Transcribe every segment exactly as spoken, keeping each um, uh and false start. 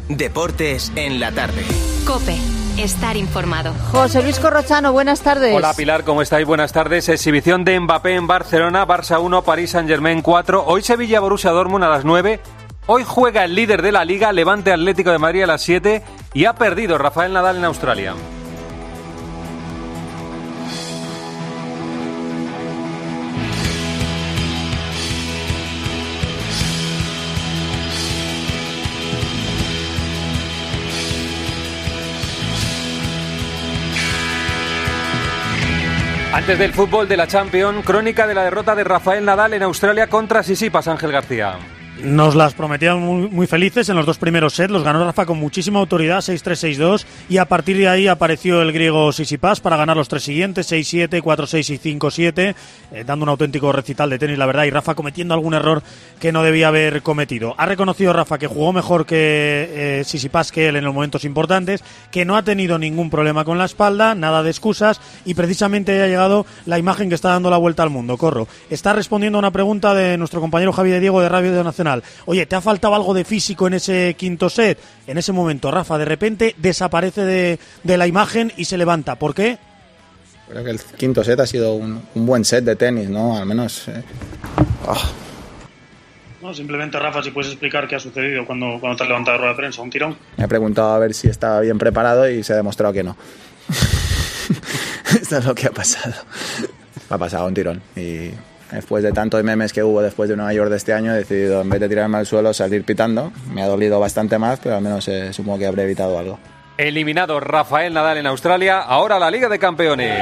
Deportes en la tarde. COPE. Estar informado. José Luis Corrochano, buenas tardes. Hola Pilar, ¿cómo estáis? Buenas tardes. Exhibición de Mbappé en Barcelona, Barça uno, París Saint-Germain cuatro. Hoy Sevilla Borussia Dortmund a las nueve. Hoy juega el líder de la Liga, Levante Atlético de Madrid a las siete. Y ha perdido Rafael Nadal en Australia. Antes del fútbol de la Champions, crónica de la derrota de Rafael Nadal en Australia contra Tsitsipas, Ángel García. Nos las prometían muy, muy felices en los dos primeros sets, los ganó Rafa con muchísima autoridad, seis tres, seis dos, y a partir de ahí apareció el griego Tsitsipas para ganar los tres siguientes, seis siete, cuatro seis y cinco siete, eh, dando un auténtico recital de tenis, la verdad, y Rafa cometiendo algún error que no debía haber cometido. Ha reconocido Rafa que jugó mejor que eh, Tsitsipas que él en los momentos importantes, que no ha tenido ningún problema con la espalda, nada de excusas, y precisamente ha llegado la imagen que está dando la vuelta al mundo. Corro, está respondiendo a una pregunta de nuestro compañero Javi de Diego de Radio Nacional. Oye, ¿te ha faltado algo de físico en ese quinto set? En ese momento, Rafa, de repente desaparece de, de la imagen y se levanta. ¿Por qué? Creo que el quinto set ha sido un, un buen set de tenis, ¿no? Al menos... Eh. Oh. No, simplemente, Rafa, si puedes explicar qué ha sucedido cuando, cuando te has levantado de rueda de prensa, un tirón. Me he preguntado a ver si estaba bien preparado y se ha demostrado que no. Esto es lo que ha pasado. Me ha pasado un tirón y... Después de tantos memes que hubo después de Nueva York de este año, he decidido, en vez de tirarme al suelo, salir pitando. Me ha dolido bastante más, pero al menos eh, supongo que habré evitado algo. Eliminado Rafael Nadal en Australia, ahora la Liga de Campeones.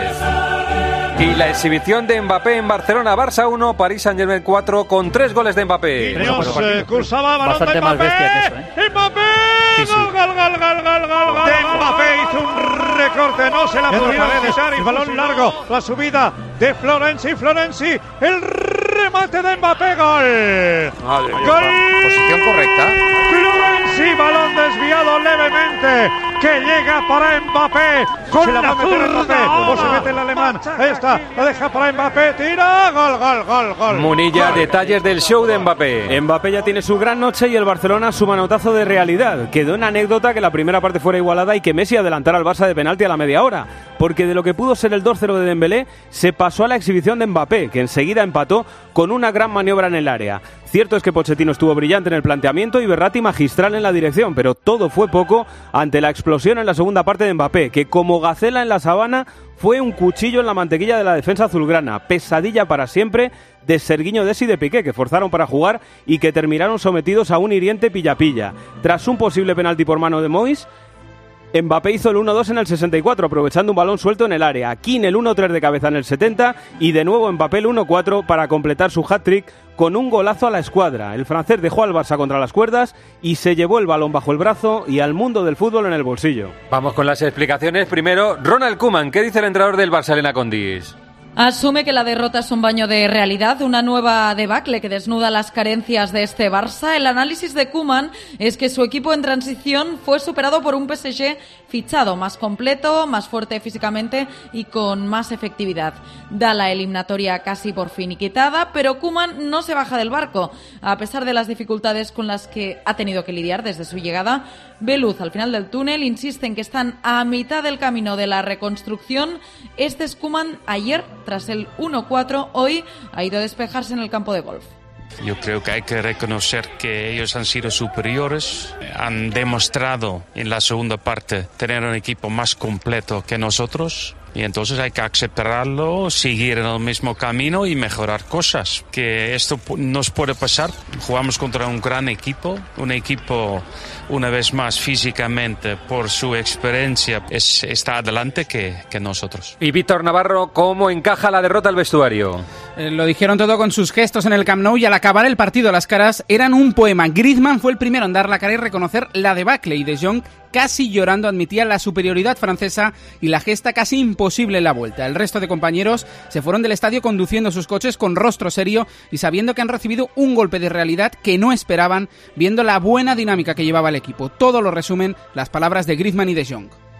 Y la exhibición de Mbappé en Barcelona, Barça uno, París Saint-Germain cuatro, con tres goles de Mbappé. Dios, eh, cursaba balón bastante de más Mbappé. bestia que eso, ¿eh? ¡Mbappé! Sí, sí. ¡Gol, gol, gol, gol, gol, gol, gol! De Mbappé hizo un recorte, no se la pudieron quitar, y balón largo, la subida de Florenzi, Florenzi, el remate de Mbappé, gol. Madre Gol. Posición correcta. Florenzi, balón desviado levemente, que llega para Mbappé, con la, la Mbappé, o se mete el alemán, ahí está, la deja para Mbappé, tira, gol, gol, gol, gol. Munilla, gol. Detalles del show de Mbappé. Mbappé ya tiene su gran noche y el Barcelona su manotazo de realidad. Quedó en anécdota que la primera parte fuera igualada y que Messi adelantara al Barça de penalti a la media hora, porque de lo que pudo ser el dos cero de Dembélé se pasó a la exhibición de Mbappé, que enseguida empató con una gran maniobra en el área. Cierto es que Pochettino estuvo brillante en el planteamiento y Verratti magistral en la dirección, pero todo fue poco ante la explosión en la segunda parte de Mbappé, que como gacela en la sabana fue un cuchillo en la mantequilla de la defensa azulgrana, pesadilla para siempre de Serguiño Dest y de Piqué, que forzaron para jugar y que terminaron sometidos a un hiriente pilla-pilla. Tras un posible penalti por mano de Mois, Mbappé hizo el uno dos en el sesenta y cuatro, aprovechando un balón suelto en el área. Keane el uno tres de cabeza en el setenta y de nuevo Mbappé el uno cuatro para completar su hat-trick con un golazo a la escuadra. El francés dejó al Barça contra las cuerdas y se llevó el balón bajo el brazo y al mundo del fútbol en el bolsillo. Vamos con las explicaciones. Primero, Ronald Koeman. ¿Qué dice el entrenador del Barça, Elena Condis? Asume que la derrota es un baño de realidad, una nueva debacle que desnuda las carencias de este Barça. El análisis de Koeman es que su equipo en transición fue superado por un P S G fichado, más completo, más fuerte físicamente y con más efectividad. Da la eliminatoria casi por finiquitada, pero Koeman no se baja del barco. A pesar de las dificultades con las que ha tenido que lidiar desde su llegada, ve luz al final del túnel, insiste en que están a mitad del camino de la reconstrucción. Este es Koeman ayer, tras el uno cuatro, hoy ha ido a despejarse en el campo de golf. Yo creo que hay que reconocer que ellos han sido superiores, han demostrado en la segunda parte tener un equipo más completo que nosotros. Y entonces hay que aceptarlo, seguir en el mismo camino y mejorar cosas. Que esto nos puede pasar. Jugamos contra un gran equipo, un equipo una vez más físicamente por su experiencia es, está adelante que, que nosotros. Y Víctor Navarro, ¿cómo encaja la derrota al vestuario? Eh, lo dijeron todo con sus gestos en el Camp Nou y al acabar el partido las caras eran un poema. Griezmann fue el primero en dar la cara y reconocer la debacle y De Jong casi llorando admitía la superioridad francesa y la gesta casi imposible en la vuelta. El resto de compañeros se fueron del estadio conduciendo sus coches con rostro serio y sabiendo que han recibido un golpe de realidad que no esperaban, viendo la buena dinámica que llevaba el equipo. Todo lo resumen las palabras de Griezmann y De Jong.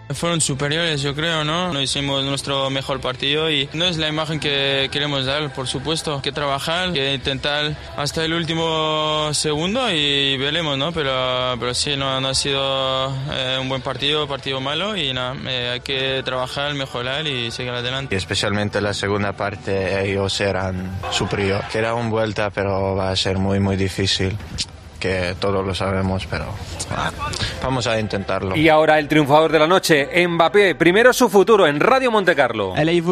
Fueron superiores, yo creo, ¿no? No hicimos nuestro mejor partido y no es la imagen que queremos dar, por supuesto. Hay que trabajar, hay que intentar hasta el último segundo y veremos, ¿no? Pero, pero sí, no, no ha sido eh, un buen partido, partido malo y nada, eh, hay que trabajar, mejorar y seguir adelante. Y especialmente la segunda parte, ellos eran superiores. Queda una vuelta, pero va a ser muy, muy difícil. Que todos lo sabemos, pero ah, vamos a intentarlo. Y ahora el triunfador de la noche, Mbappé. Primero su futuro en Radio Montecarlo.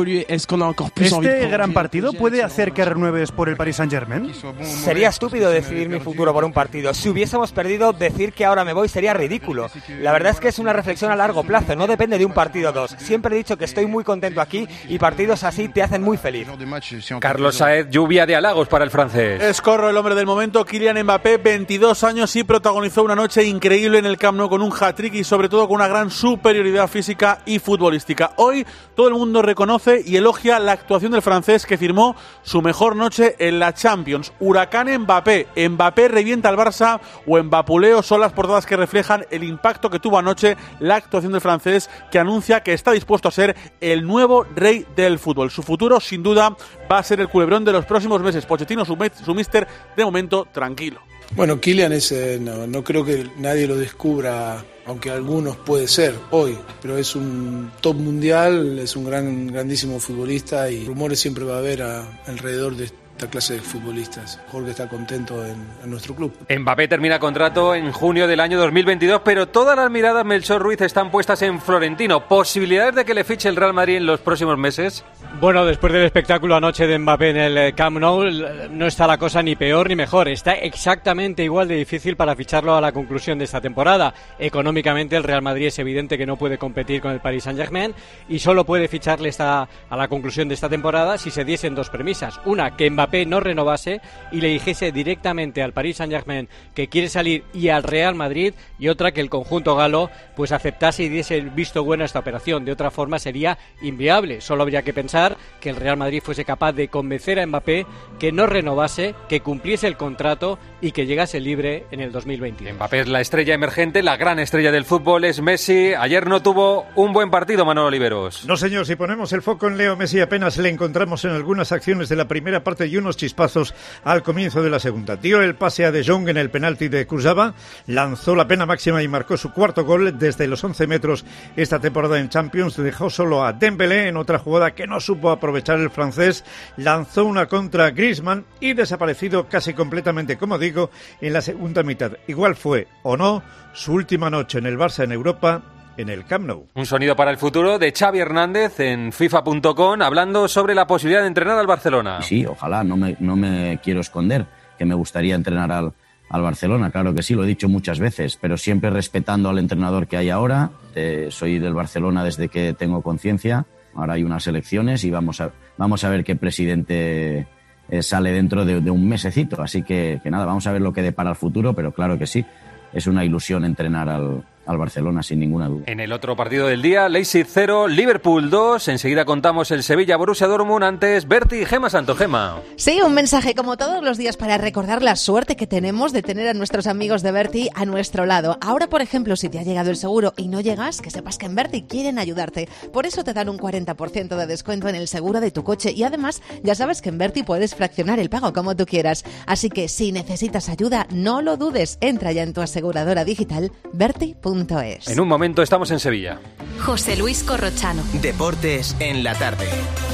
¿Este gran partido puede hacer que renueves por el Paris Saint-Germain? Sería estúpido decidir mi futuro por un partido. Si hubiésemos perdido, decir que ahora me voy sería ridículo. La verdad es que es una reflexión a largo plazo, no depende de un partido o dos. Siempre he dicho que estoy muy contento aquí y partidos así te hacen muy feliz. Carlos Saez, lluvia de halagos para el francés. Escorro, el hombre del momento, Kylian Mbappé, veintidós años y protagonizó una noche increíble en el Camp Nou con un hat-trick y sobre todo con una gran superioridad física y futbolística. Hoy todo el mundo reconoce y elogia la actuación del francés que firmó su mejor noche en la Champions. Huracán Mbappé, Mbappé revienta al Barça o Mbapuleo son las portadas que reflejan el impacto que tuvo anoche la actuación del francés, que anuncia que está dispuesto a ser el nuevo rey del fútbol. Su futuro sin duda va a ser el culebrón de los próximos meses. Pochettino, su, su míster, de momento tranquilo. Bueno, Kylian es, eh, no, no creo que nadie lo descubra, aunque algunos puede ser hoy, pero es un top mundial, es un gran, grandísimo futbolista y rumores siempre va a haber a, alrededor de esta clase de futbolistas. Jorge está contento en, en nuestro club. Mbappé termina contrato en junio del año dos mil veintidós, pero todas las miradas, Melchor Ruiz, están puestas en Florentino. ¿Posibilidades de que le fiche el Real Madrid en los próximos meses? Bueno, después del espectáculo anoche de Mbappé en el Camp Nou, no está la cosa ni peor ni mejor. Está exactamente igual de difícil para ficharlo a la conclusión de esta temporada. Económicamente el Real Madrid es evidente que no puede competir con el Paris Saint-Germain y solo puede ficharle esta, a la conclusión de esta temporada si se diesen dos premisas. Una, que Mbappé no renovase y le dijese directamente al Paris Saint-Germain que quiere salir y al Real Madrid, y otra, que el conjunto galo pues aceptase y diese el visto bueno a esta operación. De otra forma sería inviable. Solo habría que pensar que el Real Madrid fuese capaz de convencer a Mbappé que no renovase, que cumpliese el contrato y que llegase libre en el dos mil veinte. Mbappé es la estrella emergente, la gran estrella del fútbol es Messi. Ayer no tuvo un buen partido, Manolo Oliveros. No, señor, si ponemos el foco en Leo Messi apenas le encontramos en algunas acciones de la primera parte y unos chispazos al comienzo de la segunda. Dio el pase a De Jong en el penalti de Kurzawa, lanzó la pena máxima y marcó su cuarto gol desde los once metros esta temporada en Champions. Dejó solo a Dembélé en otra jugada que no supo aprovechar el francés, lanzó una contra Griezmann y desaparecido casi completamente, como digo, en la segunda mitad. Igual fue, o no, su última noche en el Barça en Europa, en el Camp Nou. Un sonido para el futuro de Xavi Hernández en FIFA punto com, hablando sobre la posibilidad de entrenar al Barcelona. Sí, ojalá, no me, no me quiero esconder, que me gustaría entrenar al, al Barcelona, claro que sí, lo he dicho muchas veces, pero siempre respetando al entrenador que hay ahora. Eh, soy del Barcelona desde que tengo conciencia. Ahora hay unas elecciones y vamos a, vamos a ver qué presidente eh, sale dentro de, de un mesecito. Así que, que nada, vamos a ver lo que depara el futuro, pero claro que sí, es una ilusión entrenar al, al Barcelona, sin ninguna duda. En el otro partido del día, Leipzig cero, Liverpool dos. Enseguida contamos el Sevilla-Borussia Dortmund. Antes, Berti y Gema Santo. Gema. Sí, un mensaje como todos los días para recordar la suerte que tenemos de tener a nuestros amigos de Berti a nuestro lado. Ahora, por ejemplo, si te ha llegado el seguro y no llegas, que sepas que en Berti quieren ayudarte. Por eso te dan un cuarenta por ciento de descuento en el seguro de tu coche y además ya sabes que en Berti puedes fraccionar el pago como tú quieras. Así que si necesitas ayuda, no lo dudes. Entra ya en tu aseguradora digital Berti punto es. En un momento estamos en Sevilla. José Luis Corrochano. Deportes en la tarde.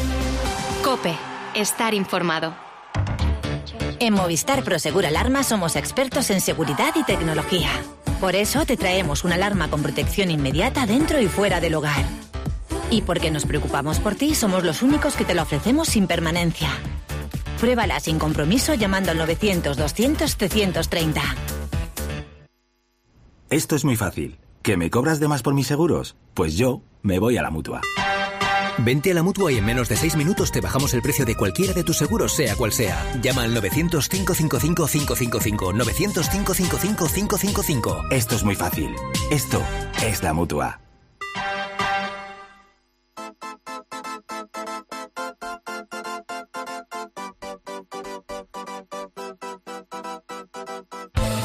COPE. Estar informado. En Movistar Prosegur Alarma somos expertos en seguridad y tecnología. Por eso te traemos una alarma con protección inmediata dentro y fuera del hogar. Y porque nos preocupamos por ti, somos los únicos que te la ofrecemos sin permanencia. Pruébala sin compromiso llamando al novecientos doscientos trescientos treinta. Esto es muy fácil. ¿Que me cobras de más por mis seguros? Pues yo me voy a la Mutua. Vente a la Mutua y en menos de seis minutos te bajamos el precio de cualquiera de tus seguros, sea cual sea. Llama al novecientos, cinco cinco cinco, cinco cinco cinco, novecientos, cinco cinco cinco, cinco cinco cinco. Esto es muy fácil. Esto es la Mutua.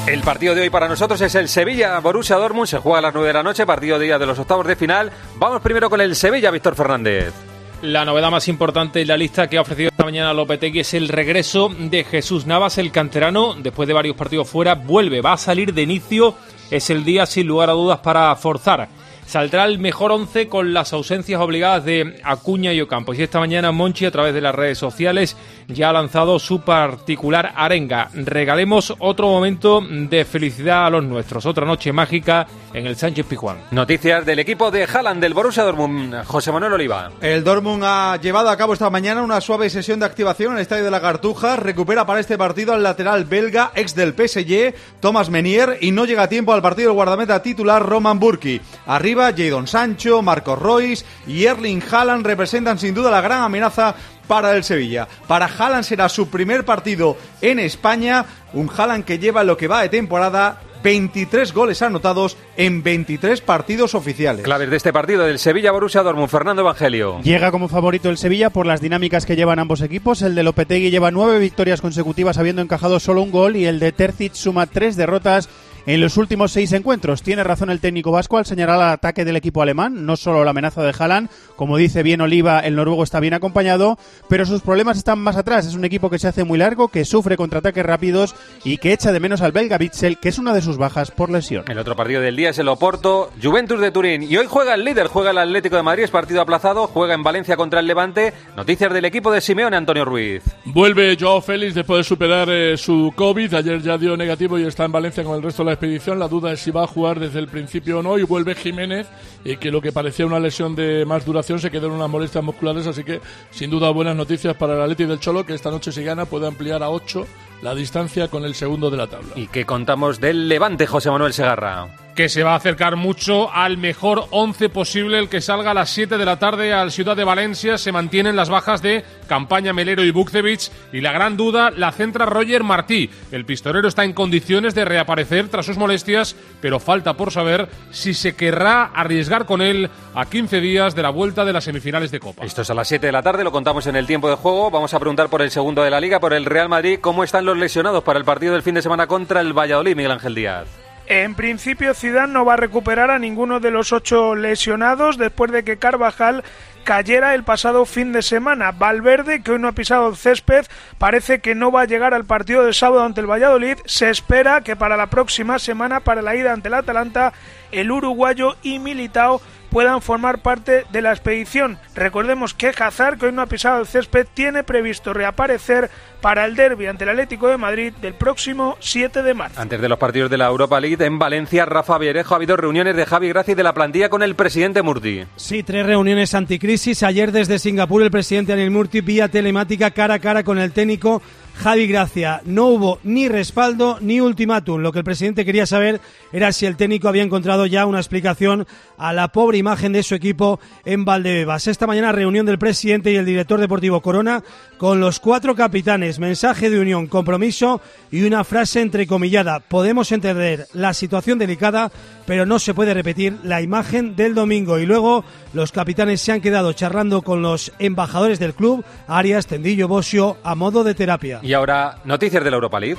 El partido de hoy para nosotros es el Sevilla-Borussia Dortmund. Se juega a las nueve de la noche, partido de día de los octavos de final. Vamos primero con el Sevilla, Víctor Fernández. La novedad más importante en la lista que ha ofrecido esta mañana Lopetegui es el regreso de Jesús Navas, el canterano. Después de varios partidos fuera, vuelve, va a salir de inicio. Es el día, sin lugar a dudas, para forzar. Saldrá el mejor once con las ausencias obligadas de Acuña y Ocampos. Y esta mañana Monchi, a través de las redes sociales, ya ha lanzado su particular arenga. Regalemos otro momento de felicidad a los nuestros. Otra noche mágica en el Sánchez Pizjuán. Noticias del equipo de Haaland, del Borussia Dortmund. José Manuel Oliva. El Dortmund ha llevado a cabo esta mañana una suave sesión de activación en el Estadio de la Cartuja. Recupera para este partido al lateral belga, ex del P S G, Thomas Meunier, y no llega a tiempo al partido el guardameta titular Roman Burki. Arriba, Jadon Sancho, Marcos Royce y Erling Haaland representan sin duda la gran amenaza para el Sevilla. Para Haaland será su primer partido en España, un Haaland que lleva lo que va de temporada veintitrés goles anotados en veintitrés partidos oficiales. Claves de este partido del Sevilla-Borussia Dortmund, Fernando Evangelio. Llega como favorito el Sevilla por las dinámicas que llevan ambos equipos. El de Lopetegui lleva nueve victorias consecutivas habiendo encajado solo un gol, y el de Terzic suma tres derrotas en los últimos seis encuentros. Tiene razón el técnico vasco al señalar el ataque del equipo alemán, no solo la amenaza de Haaland, como dice bien Oliva, el noruego está bien acompañado, pero sus problemas están más atrás. Es un equipo que se hace muy largo, que sufre contraataques rápidos y que echa de menos al belga Witsel, que es una de sus bajas por lesión. El otro partido del día es el Oporto, Juventus de Turín, y hoy juega el líder, juega el Atlético de Madrid, es partido aplazado, juega en Valencia contra el Levante. Noticias del equipo de Simeone, Antonio Ruiz. Vuelve Joao Félix después de superar eh, su COVID, ayer ya dio negativo y está en Valencia con el resto de la expedición. La duda es si va a jugar desde el principio o no, y vuelve Jiménez, eh, que lo que parecía una lesión de más duración se quedó en unas molestias musculares, así que sin duda buenas noticias para el Atleti del Cholo, que esta noche, si gana, puede ampliar a ocho la distancia con el segundo de la tabla. ¿Y qué contamos del Levante, José Manuel Segarra? Que se va a acercar mucho al mejor once posible, el que salga a las siete de la tarde al Ciudad de Valencia. Se mantienen las bajas de Campaña, Melero y Bukcevic, y la gran duda la centra Roger Martí. El pistolero está en condiciones de reaparecer tras sus molestias, pero falta por saber si se querrá arriesgar con él a quince días de la vuelta de las semifinales de Copa. Esto es a las siete de la tarde, lo contamos en el tiempo de juego. Vamos a preguntar por el segundo de la Liga, por el Real Madrid. ¿Cómo están los lesionados para el partido del fin de semana contra el Valladolid, Miguel Ángel Díaz? En principio, Zidane no va a recuperar a ninguno de los ocho lesionados después de que Carvajal cayera el pasado fin de semana. Valverde, que hoy no ha pisado el césped, parece que no va a llegar al partido de sábado ante el Valladolid. Se espera que para la próxima semana, para la ida ante el Atalanta, el uruguayo y Militao puedan formar parte de la expedición. Recordemos que Hazard, que hoy no ha pisado el césped, tiene previsto reaparecer para el derbi ante el Atlético de Madrid del próximo siete de marzo. Antes de los partidos de la Europa League, en Valencia, Rafa Vierejo, ha habido reuniones de Javi Gracia y de la plantilla con el presidente Murti. Sí, tres reuniones anticrisis. Ayer desde Singapur el presidente Anil Murti vía telemática cara a cara con el técnico Javi Gracia. No hubo ni respaldo ni ultimátum. Lo que el presidente quería saber era si el técnico había encontrado ya una explicación a la pobre imagen de su equipo en Valdebebas. Esta mañana reunión del presidente y el director deportivo Corona con los cuatro capitanes. Mensaje de unión, compromiso y una frase entrecomillada. Podemos entender la situación delicada, pero no se puede repetir la imagen del domingo. Y luego los capitanes se han quedado charlando con los embajadores del club, Arias, Tendillo, Bosio, a modo de terapia. Y ahora, noticias de la Europa League.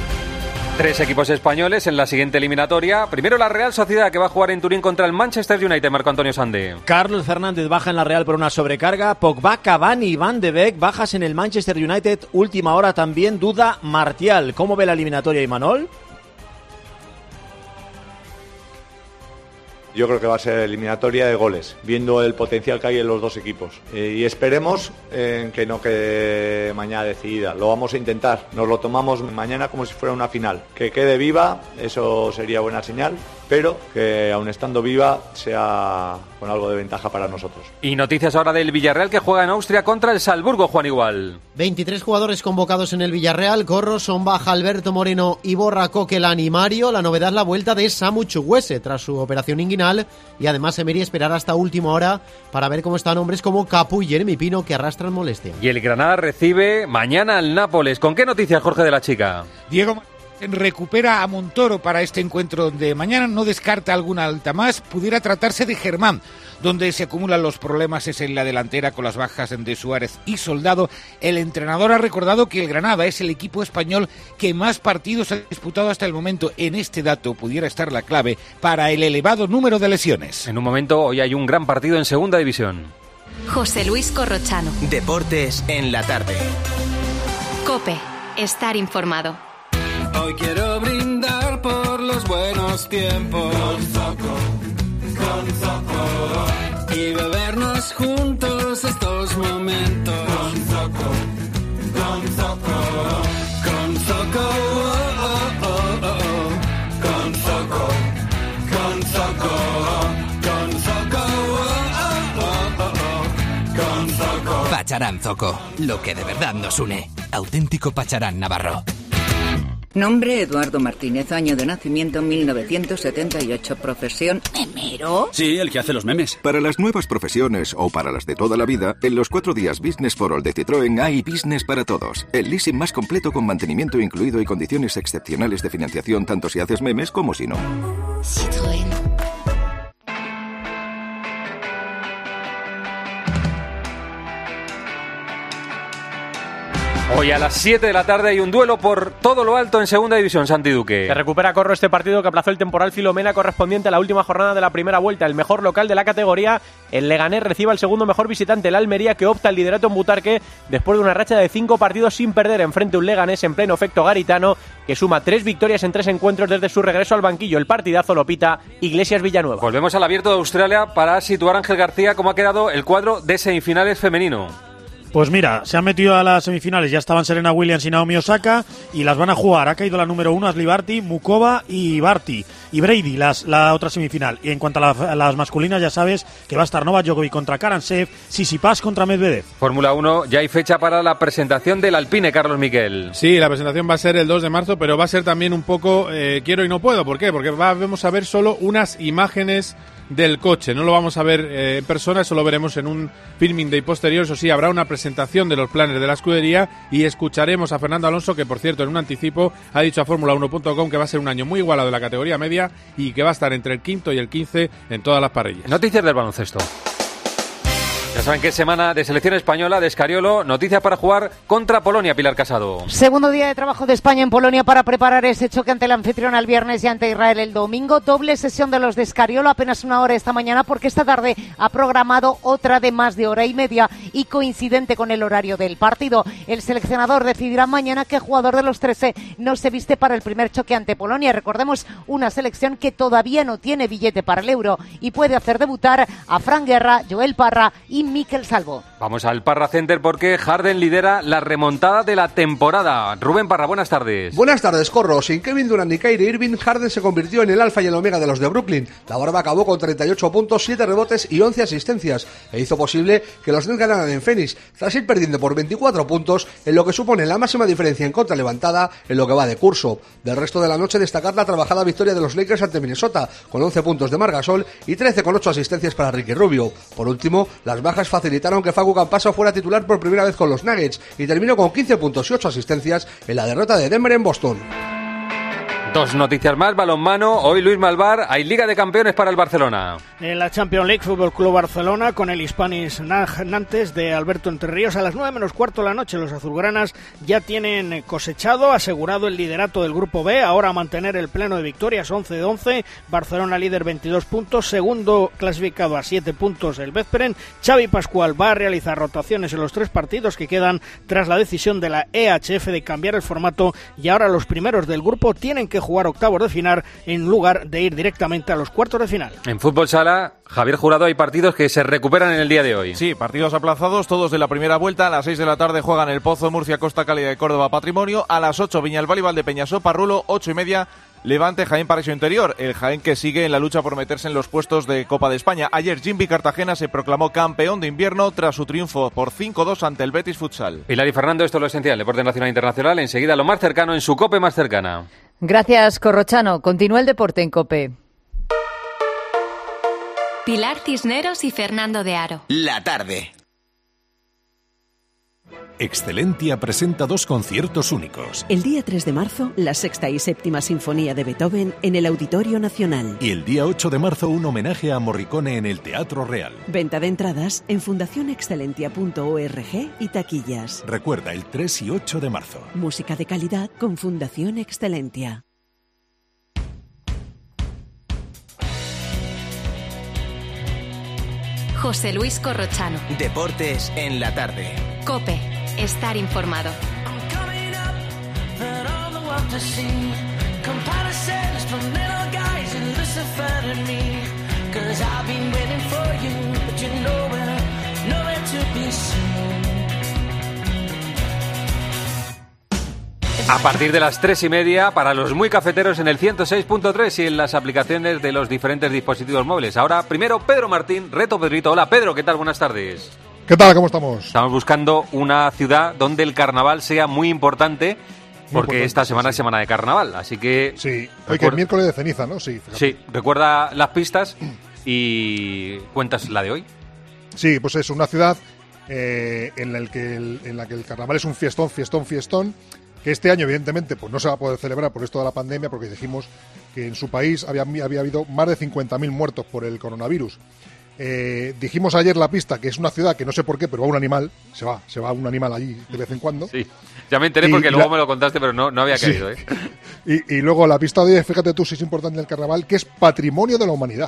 Tres equipos españoles en la siguiente eliminatoria. Primero la Real Sociedad, que va a jugar en Turín contra el Manchester United, Marco Antonio Sande. Carlos Fernández baja en la Real por una sobrecarga. Pogba, Cavani y Van de Beek bajas en el Manchester United. Última hora también duda Martial. ¿Cómo ve la eliminatoria, Imanol? Yo creo que va a ser eliminatoria de goles, viendo el potencial que hay en los dos equipos. Eh, y esperemos eh, que no quede mañana decidida. Lo vamos a intentar. Nos lo tomamos mañana como si fuera una final. Que quede viva, eso sería buena señal, pero que aun estando viva sea con algo de ventaja para nosotros. Y noticias ahora del Villarreal, que juega en Austria contra el Salzburgo, Juan Igual. veintitrés jugadores convocados en el Villarreal. Corro, Sombaja, Alberto Moreno, Iborra, Coquelán y Mario. La novedad es la vuelta de Samu Chukwueze tras su operación inguinal, y además Emery esperar hasta última hora para ver cómo están hombres como Capu y Jeremy Pino, que arrastran molestia. Y el Granada recibe mañana al Nápoles. ¿Con qué noticias, Jorge de la Chica? Diego recupera a Montoro para este encuentro de mañana, no descarta alguna alta más, pudiera tratarse de Germán. Donde se acumulan los problemas es en la delantera con las bajas de Suárez y Soldado. El entrenador ha recordado que el Granada es el equipo español que más partidos ha disputado hasta el momento. En este dato pudiera estar la clave para el elevado número de lesiones. En un momento, hoy hay un gran partido en Segunda División. José Luis Corrochano. Deportes en la tarde. COPE. Estar informado. Hoy quiero brindar por los buenos tiempos. Con Zoco, con Zoco. Y bebernos juntos estos momentos. Con Zoco, con Zoco. Con Zoco, oh, oh, oh, oh. Con Zoco, con Zoco. Con Zoco, oh, oh, oh, oh. Con Zoco. Pacharán Zoco, lo que de verdad nos une. Auténtico Pacharán Navarro. Nombre Eduardo Martínez, año de nacimiento mil novecientos setenta y ocho, profesión memero. Sí, el que hace los memes. Para las nuevas profesiones o para las de toda la vida, en los cuatro días Business for All de Citroën hay Business para todos. El leasing más completo con mantenimiento incluido y condiciones excepcionales de financiación tanto si haces memes como si no. Citroën. Hoy a las siete de la tarde hay un duelo por todo lo alto en Segunda División, Santi Duque. Que recupera Corro este partido que aplazó el temporal Filomena correspondiente a la última jornada de la primera vuelta. El mejor local de la categoría, el Leganés, recibe al segundo mejor visitante, el Almería, que opta al liderato en Butarque después de una racha de cinco partidos sin perder. Enfrente un Leganés en pleno efecto garitano que suma tres victorias en tres encuentros desde su regreso al banquillo. El partidazo lo pita Iglesias Villanueva. Volvemos al Abierto de Australia para situar a Ángel García cómo ha quedado el cuadro de semifinales femenino. Pues mira, se han metido a las semifinales, ya estaban Serena Williams y Naomi Osaka y las van a jugar. Ha caído la número uno, Ashley Barty, Mukova y Barty. Y Brady, las, la otra semifinal. Y en cuanto a, la, a las masculinas, ya sabes que va a estar Novak Djokovic contra Karatsev, Tsitsipas contra Medvedev. Fórmula uno, ya hay fecha para la presentación del Alpine, Carlos Miquel. Sí, la presentación va a ser el dos de marzo, pero va a ser también un poco eh, quiero y no puedo. ¿Por qué? Porque va, vamos a ver solo unas imágenes del coche, no lo vamos a ver eh, en persona, eso lo veremos en un filming day posterior. Eso sí, habrá una presentación de los planes de la escudería y escucharemos a Fernando Alonso, que por cierto en un anticipo ha dicho a Fórmula uno punto com que va a ser un año muy igualado de la categoría media y que va a estar entre el quinto y el quince en todas las parrillas. Noticias del baloncesto. Ya saben que es semana de selección española de Scariolo. Noticias para jugar contra Polonia, Pilar Casado. Segundo día de trabajo de España en Polonia para preparar ese choque ante el anfitrión el viernes y ante Israel el domingo. Doble sesión de los de Scariolo, apenas una hora esta mañana, porque esta tarde ha programado otra de más de hora y media y coincidente con el horario del partido. El seleccionador decidirá mañana qué jugador de los trece no se viste para el primer choque ante Polonia. Recordemos, una selección que todavía no tiene billete para el Euro y puede hacer debutar a Fran Guerra, Joel Parra y Mikel Salvo. Vamos al Parra Center porque Harden lidera la remontada de la temporada. Rubén Parra, buenas tardes. Buenas tardes, Corro. Sin Kevin Durant y Kyrie Irving, Harden se convirtió en el alfa y el omega de los de Brooklyn. La barba acabó con treinta y ocho puntos, siete rebotes y once asistencias e hizo posible que los Nets ganaran en Phoenix, tras ir perdiendo por veinticuatro puntos, en lo que supone la máxima diferencia en contra levantada en lo que va de curso. Del resto de la noche destacar la trabajada victoria de los Lakers ante Minnesota, con once puntos de Marc Gasol y trece con ocho asistencias para Ricky Rubio. Por último, las bajas facilitaron que Facu Campazzo fuera titular por primera vez con los Nuggets y terminó con quince puntos y ocho asistencias en la derrota de Denver en Boston. Dos noticias más, balonmano. Hoy Luis Malvar, hay Liga de Campeones para el Barcelona. En la Champions League, Fútbol Club Barcelona con el Hispanis Nantes de Alberto Entre Ríos. A las nueve menos cuarto de la noche los azulgranas ya tienen cosechado, asegurado el liderato del Grupo B. Ahora a mantener el pleno de victorias, once de once. Barcelona líder, veintidós puntos. Segundo clasificado a siete puntos el Veszprém. Xavi Pascual va a realizar rotaciones en los tres partidos que quedan tras la decisión de la E H F de cambiar el formato y ahora los primeros del grupo tienen que jugar octavos de final en lugar de ir directamente a los cuartos de final. En fútbol sala, Javier Jurado, hay partidos que se recuperan en el día de hoy. Sí, partidos aplazados, todos de la primera vuelta. A las seis de la tarde juegan el Pozo, Murcia, Costa Cálida y Córdoba Patrimonio. A las ocho Viñalbal y Valdepeñasó, Parrulo, ocho y media Levante, Jaén, Paraíso Interior. El Jaén que sigue en la lucha por meterse en los puestos de Copa de España. Ayer Jimby Cartagena se proclamó campeón de invierno tras su triunfo por cinco dos ante el Betis Futsal. Pilar y Fernando, esto es lo esencial, deporte nacional e internacional. Enseguida lo más cercano en su COPE más cercana. Gracias, Corrochano. Continúa el deporte en COPE. Pilar Cisneros y Fernando de Aro. La tarde. Excelentia presenta dos conciertos únicos. El día tres de marzo, la sexta y séptima sinfonía de Beethoven en el Auditorio Nacional. Y el día ocho de marzo, un homenaje a Morricone en el Teatro Real. Venta de entradas en fundación excelentia punto org y taquillas. Recuerda, el tres y ocho de marzo. Música de calidad con Fundación Excelentia. José Luis Corrochano. Deportes en la tarde. COPE. Estar informado. A partir de las tres y media, para los muy cafeteros en el ciento seis punto tres y en las aplicaciones de los diferentes dispositivos móviles. Ahora, primero, Pedro Martín, Reto Pedrito. Hola, Pedro, ¿qué tal? Buenas tardes. ¿Qué tal? ¿Cómo estamos? Estamos buscando una ciudad donde el carnaval sea muy importante, porque muy importante, esta semana sí, es semana de carnaval, así que... Sí, hoy recuerda... que es miércoles de ceniza, ¿no? Sí, fíjate. Sí, recuerda las pistas y cuentas la de hoy. Sí, pues es una ciudad eh, en, la que el, en la que el carnaval es un fiestón, fiestón, fiestón, que este año, evidentemente, pues no se va a poder celebrar por esto de la pandemia, porque dijimos que en su país había, había habido más de cincuenta mil muertos por el coronavirus. Eh, dijimos ayer la pista que es una ciudad que no sé por qué, pero va un animal, se va, se va un animal allí de vez en cuando. Sí, ya me enteré y porque la... luego me lo contaste, pero no, no había querido. Sí. ¿eh? y, y luego la pista de hoy, fíjate tú si es importante el carnaval, que es patrimonio de la humanidad.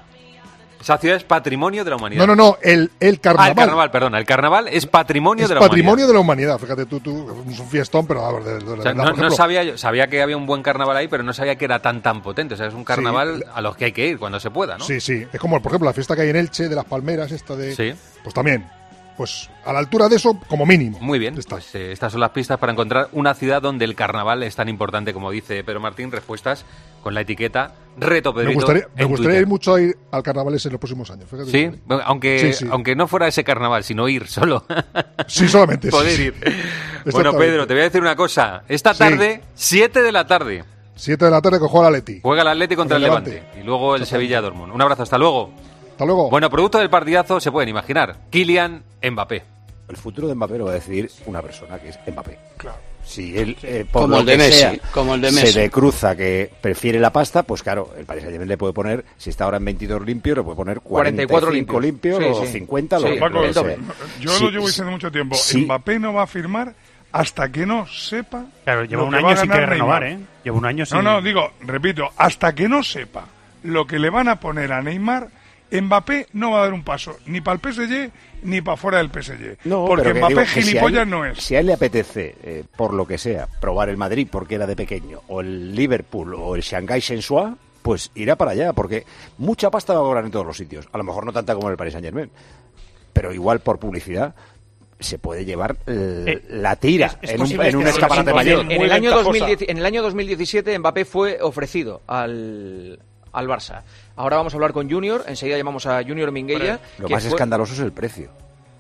Esa ciudad es patrimonio de la humanidad. No, no, no, el, el carnaval. Ah, el carnaval, perdona, el carnaval es patrimonio es de la patrimonio humanidad. de la humanidad, fíjate tú, tú es un fiestón, pero a ver, de, de, de, o sea, de, no, por ejemplo, no sabía yo, sabía que había un buen carnaval ahí, pero no sabía que era tan tan potente. O sea, es un carnaval sí, a los que hay que ir cuando se pueda, ¿no? Sí, sí, es como, por ejemplo, la fiesta que hay en Elche de las Palmeras, esta de... Sí. Pues también, pues a la altura de eso, como mínimo. Muy bien, pues, eh, estas son las pistas para encontrar una ciudad donde el carnaval es tan importante como dice Pedro Martín. Respuestas con la etiqueta Reto Pedrito. Me gustaría, me gustaría Twitter. ir mucho a ir al carnaval ese en los próximos años. Fíjate. Sí, aunque, sí, sí. aunque no fuera ese carnaval, sino ir solo. Sí, solamente. Poder sí, ir. Bueno, Pedro, te voy a decir una cosa. Esta tarde, siete sí. de la tarde. siete de la tarde que juega el Atleti. Juega el Atleti contra el Levante. Levante. Y luego el Sevilla Dortmund. Un abrazo, hasta luego. Hasta luego. Bueno, producto del partidazo se pueden imaginar. Kylian Mbappé. El futuro de Mbappé lo va a decidir una persona, que es Mbappé. Claro. Si él, eh, por como, lo el de que Messi, sea, como el de Messi, se decruza que prefiere la pasta, pues claro, el Paris Saint-Germain le puede poner, si está ahora en veintidós limpios, le puede poner cuarenta y cuatro limpios, limpios sí, o sí. cincuenta, sí, lo que Paco, lo sea. Yo sí, lo llevo diciendo mucho tiempo. Sí. Mbappé no va a firmar hasta que no sepa. Claro, lleva un año sin querer renovar, ¿eh? Lleva un año sin. No, no, digo, repito, hasta que no sepa lo que le van a poner a Neymar, Mbappé no va a dar un paso ni para el P S G ni para fuera del P S G. No, porque pero Mbappé digo, gilipollas si él, no es. Si a él le apetece, eh, por lo que sea, probar el Madrid porque era de pequeño, o el Liverpool, o el Shanghai Shenhua, pues irá para allá, porque mucha pasta va a cobrar en todos los sitios. A lo mejor no tanta como en el Paris Saint-Germain, pero igual por publicidad se puede llevar eh, eh, la tira es, es en, un, en un escaparate mayor. En el, año dos mil diez, en el año dos mil diecisiete Mbappé fue ofrecido al... al Barça. Ahora vamos a hablar con Junior, enseguida llamamos a Junior Minguella. Lo más fue... escandaloso es el precio.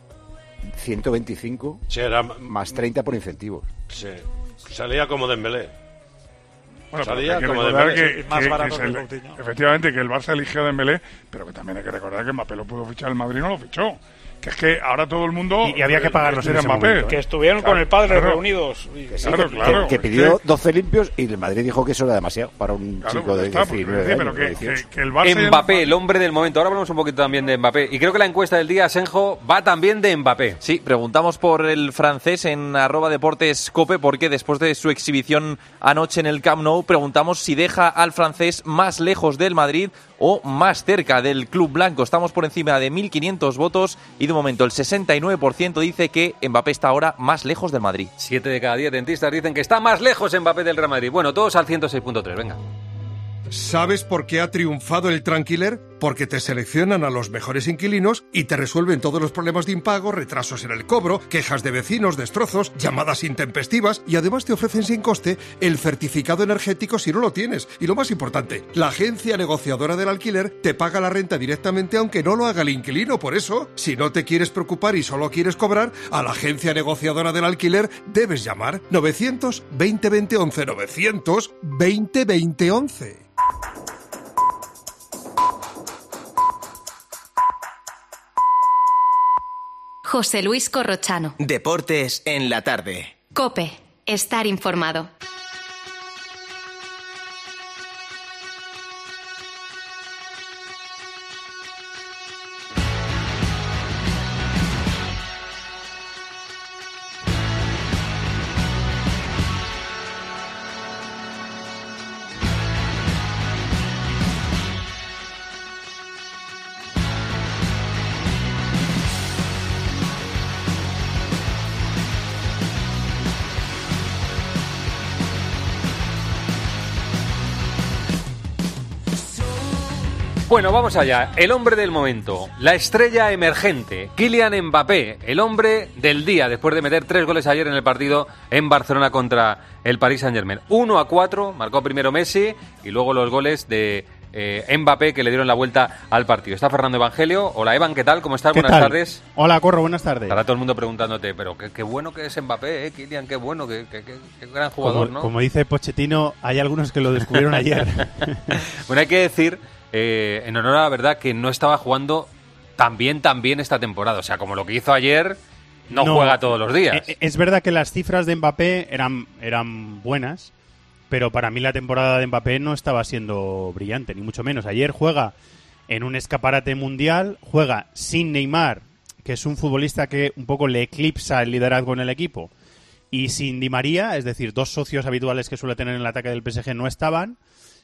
ciento veinticinco sí, era... más treinta por incentivos. Sí, salía como Dembélé. Bueno, salía como Dembélé. Que, más que, barato que, que el, efectivamente, que el Barça eligió a Dembélé, pero que también hay que recordar que Mbappé lo pudo fichar el Madrid, no lo fichó. Que es que ahora todo el mundo... Y, y había que pagarlos en ese Mbappé. momento, ¿eh? Que estuvieron claro, con el padre claro, reunidos. Que, sí, claro, que, claro, que, que pidió doce limpios y el Madrid dijo que eso era demasiado para un claro, chico de diecinueve años. Que, que, que el Barça Mbappé, el hombre del momento. Ahora hablamos un poquito también de Mbappé. Y creo que la encuesta del día, Senjo, va también de Mbappé. Sí, preguntamos por el francés en arroba deportes cope, porque después de su exhibición anoche en el Camp Nou, preguntamos si deja al francés más lejos del Madrid o más cerca del club blanco. Estamos por encima de mil quinientos votos y de momento el sesenta y nueve por ciento dice que Mbappé está ahora más lejos del Madrid. Siete de cada diez dentistas dicen que está más lejos Mbappé del Real Madrid. Bueno, todos al ciento seis punto tres, venga. ¿Sabes por qué ha triunfado el Tranquiler? Porque te seleccionan a los mejores inquilinos y te resuelven todos los problemas de impago, retrasos en el cobro, quejas de vecinos, destrozos, llamadas intempestivas y además te ofrecen sin coste el certificado energético si no lo tienes. Y lo más importante, la agencia negociadora del alquiler te paga la renta directamente aunque no lo haga el inquilino. Por eso, si no te quieres preocupar y solo quieres cobrar, a la agencia negociadora del alquiler debes llamar novecientos veinte veinte once, novecientos veinte veinte once. José Luis Corrochano. Deportes en la tarde. COPE. Estar informado. Bueno, vamos allá. El hombre del momento, la estrella emergente, Kylian Mbappé, el hombre del día, después de meter tres goles ayer en el partido en Barcelona contra el Paris Saint-Germain. uno a cuatro, marcó primero Messi y luego los goles de eh, Mbappé que le dieron la vuelta al partido. Está Fernando Evangelio. Hola, Evan, ¿qué tal? ¿Cómo estás? ¿Qué Buenas tal? tardes. Hola, Corro, buenas tardes. Estará todo el mundo preguntándote, pero qué, qué bueno que es Mbappé, ¿eh? Kylian, qué bueno, qué, qué, qué, qué gran jugador, como, ¿no? Como dice Pochettino, hay algunos que lo descubrieron ayer. Bueno, hay que decir... Eh, en honor a la verdad que no estaba jugando tan bien, tan bien esta temporada. O sea, como lo que hizo ayer, no, no juega todos los días. Es verdad que las cifras de Mbappé eran, eran buenas, pero para mí la temporada de Mbappé no estaba siendo brillante, ni mucho menos. Ayer juega en un escaparate mundial, juega sin Neymar, que es un futbolista que un poco le eclipsa el liderazgo en el equipo, y sin Di María, es decir, dos socios habituales que suele tener en el ataque del P S G no estaban.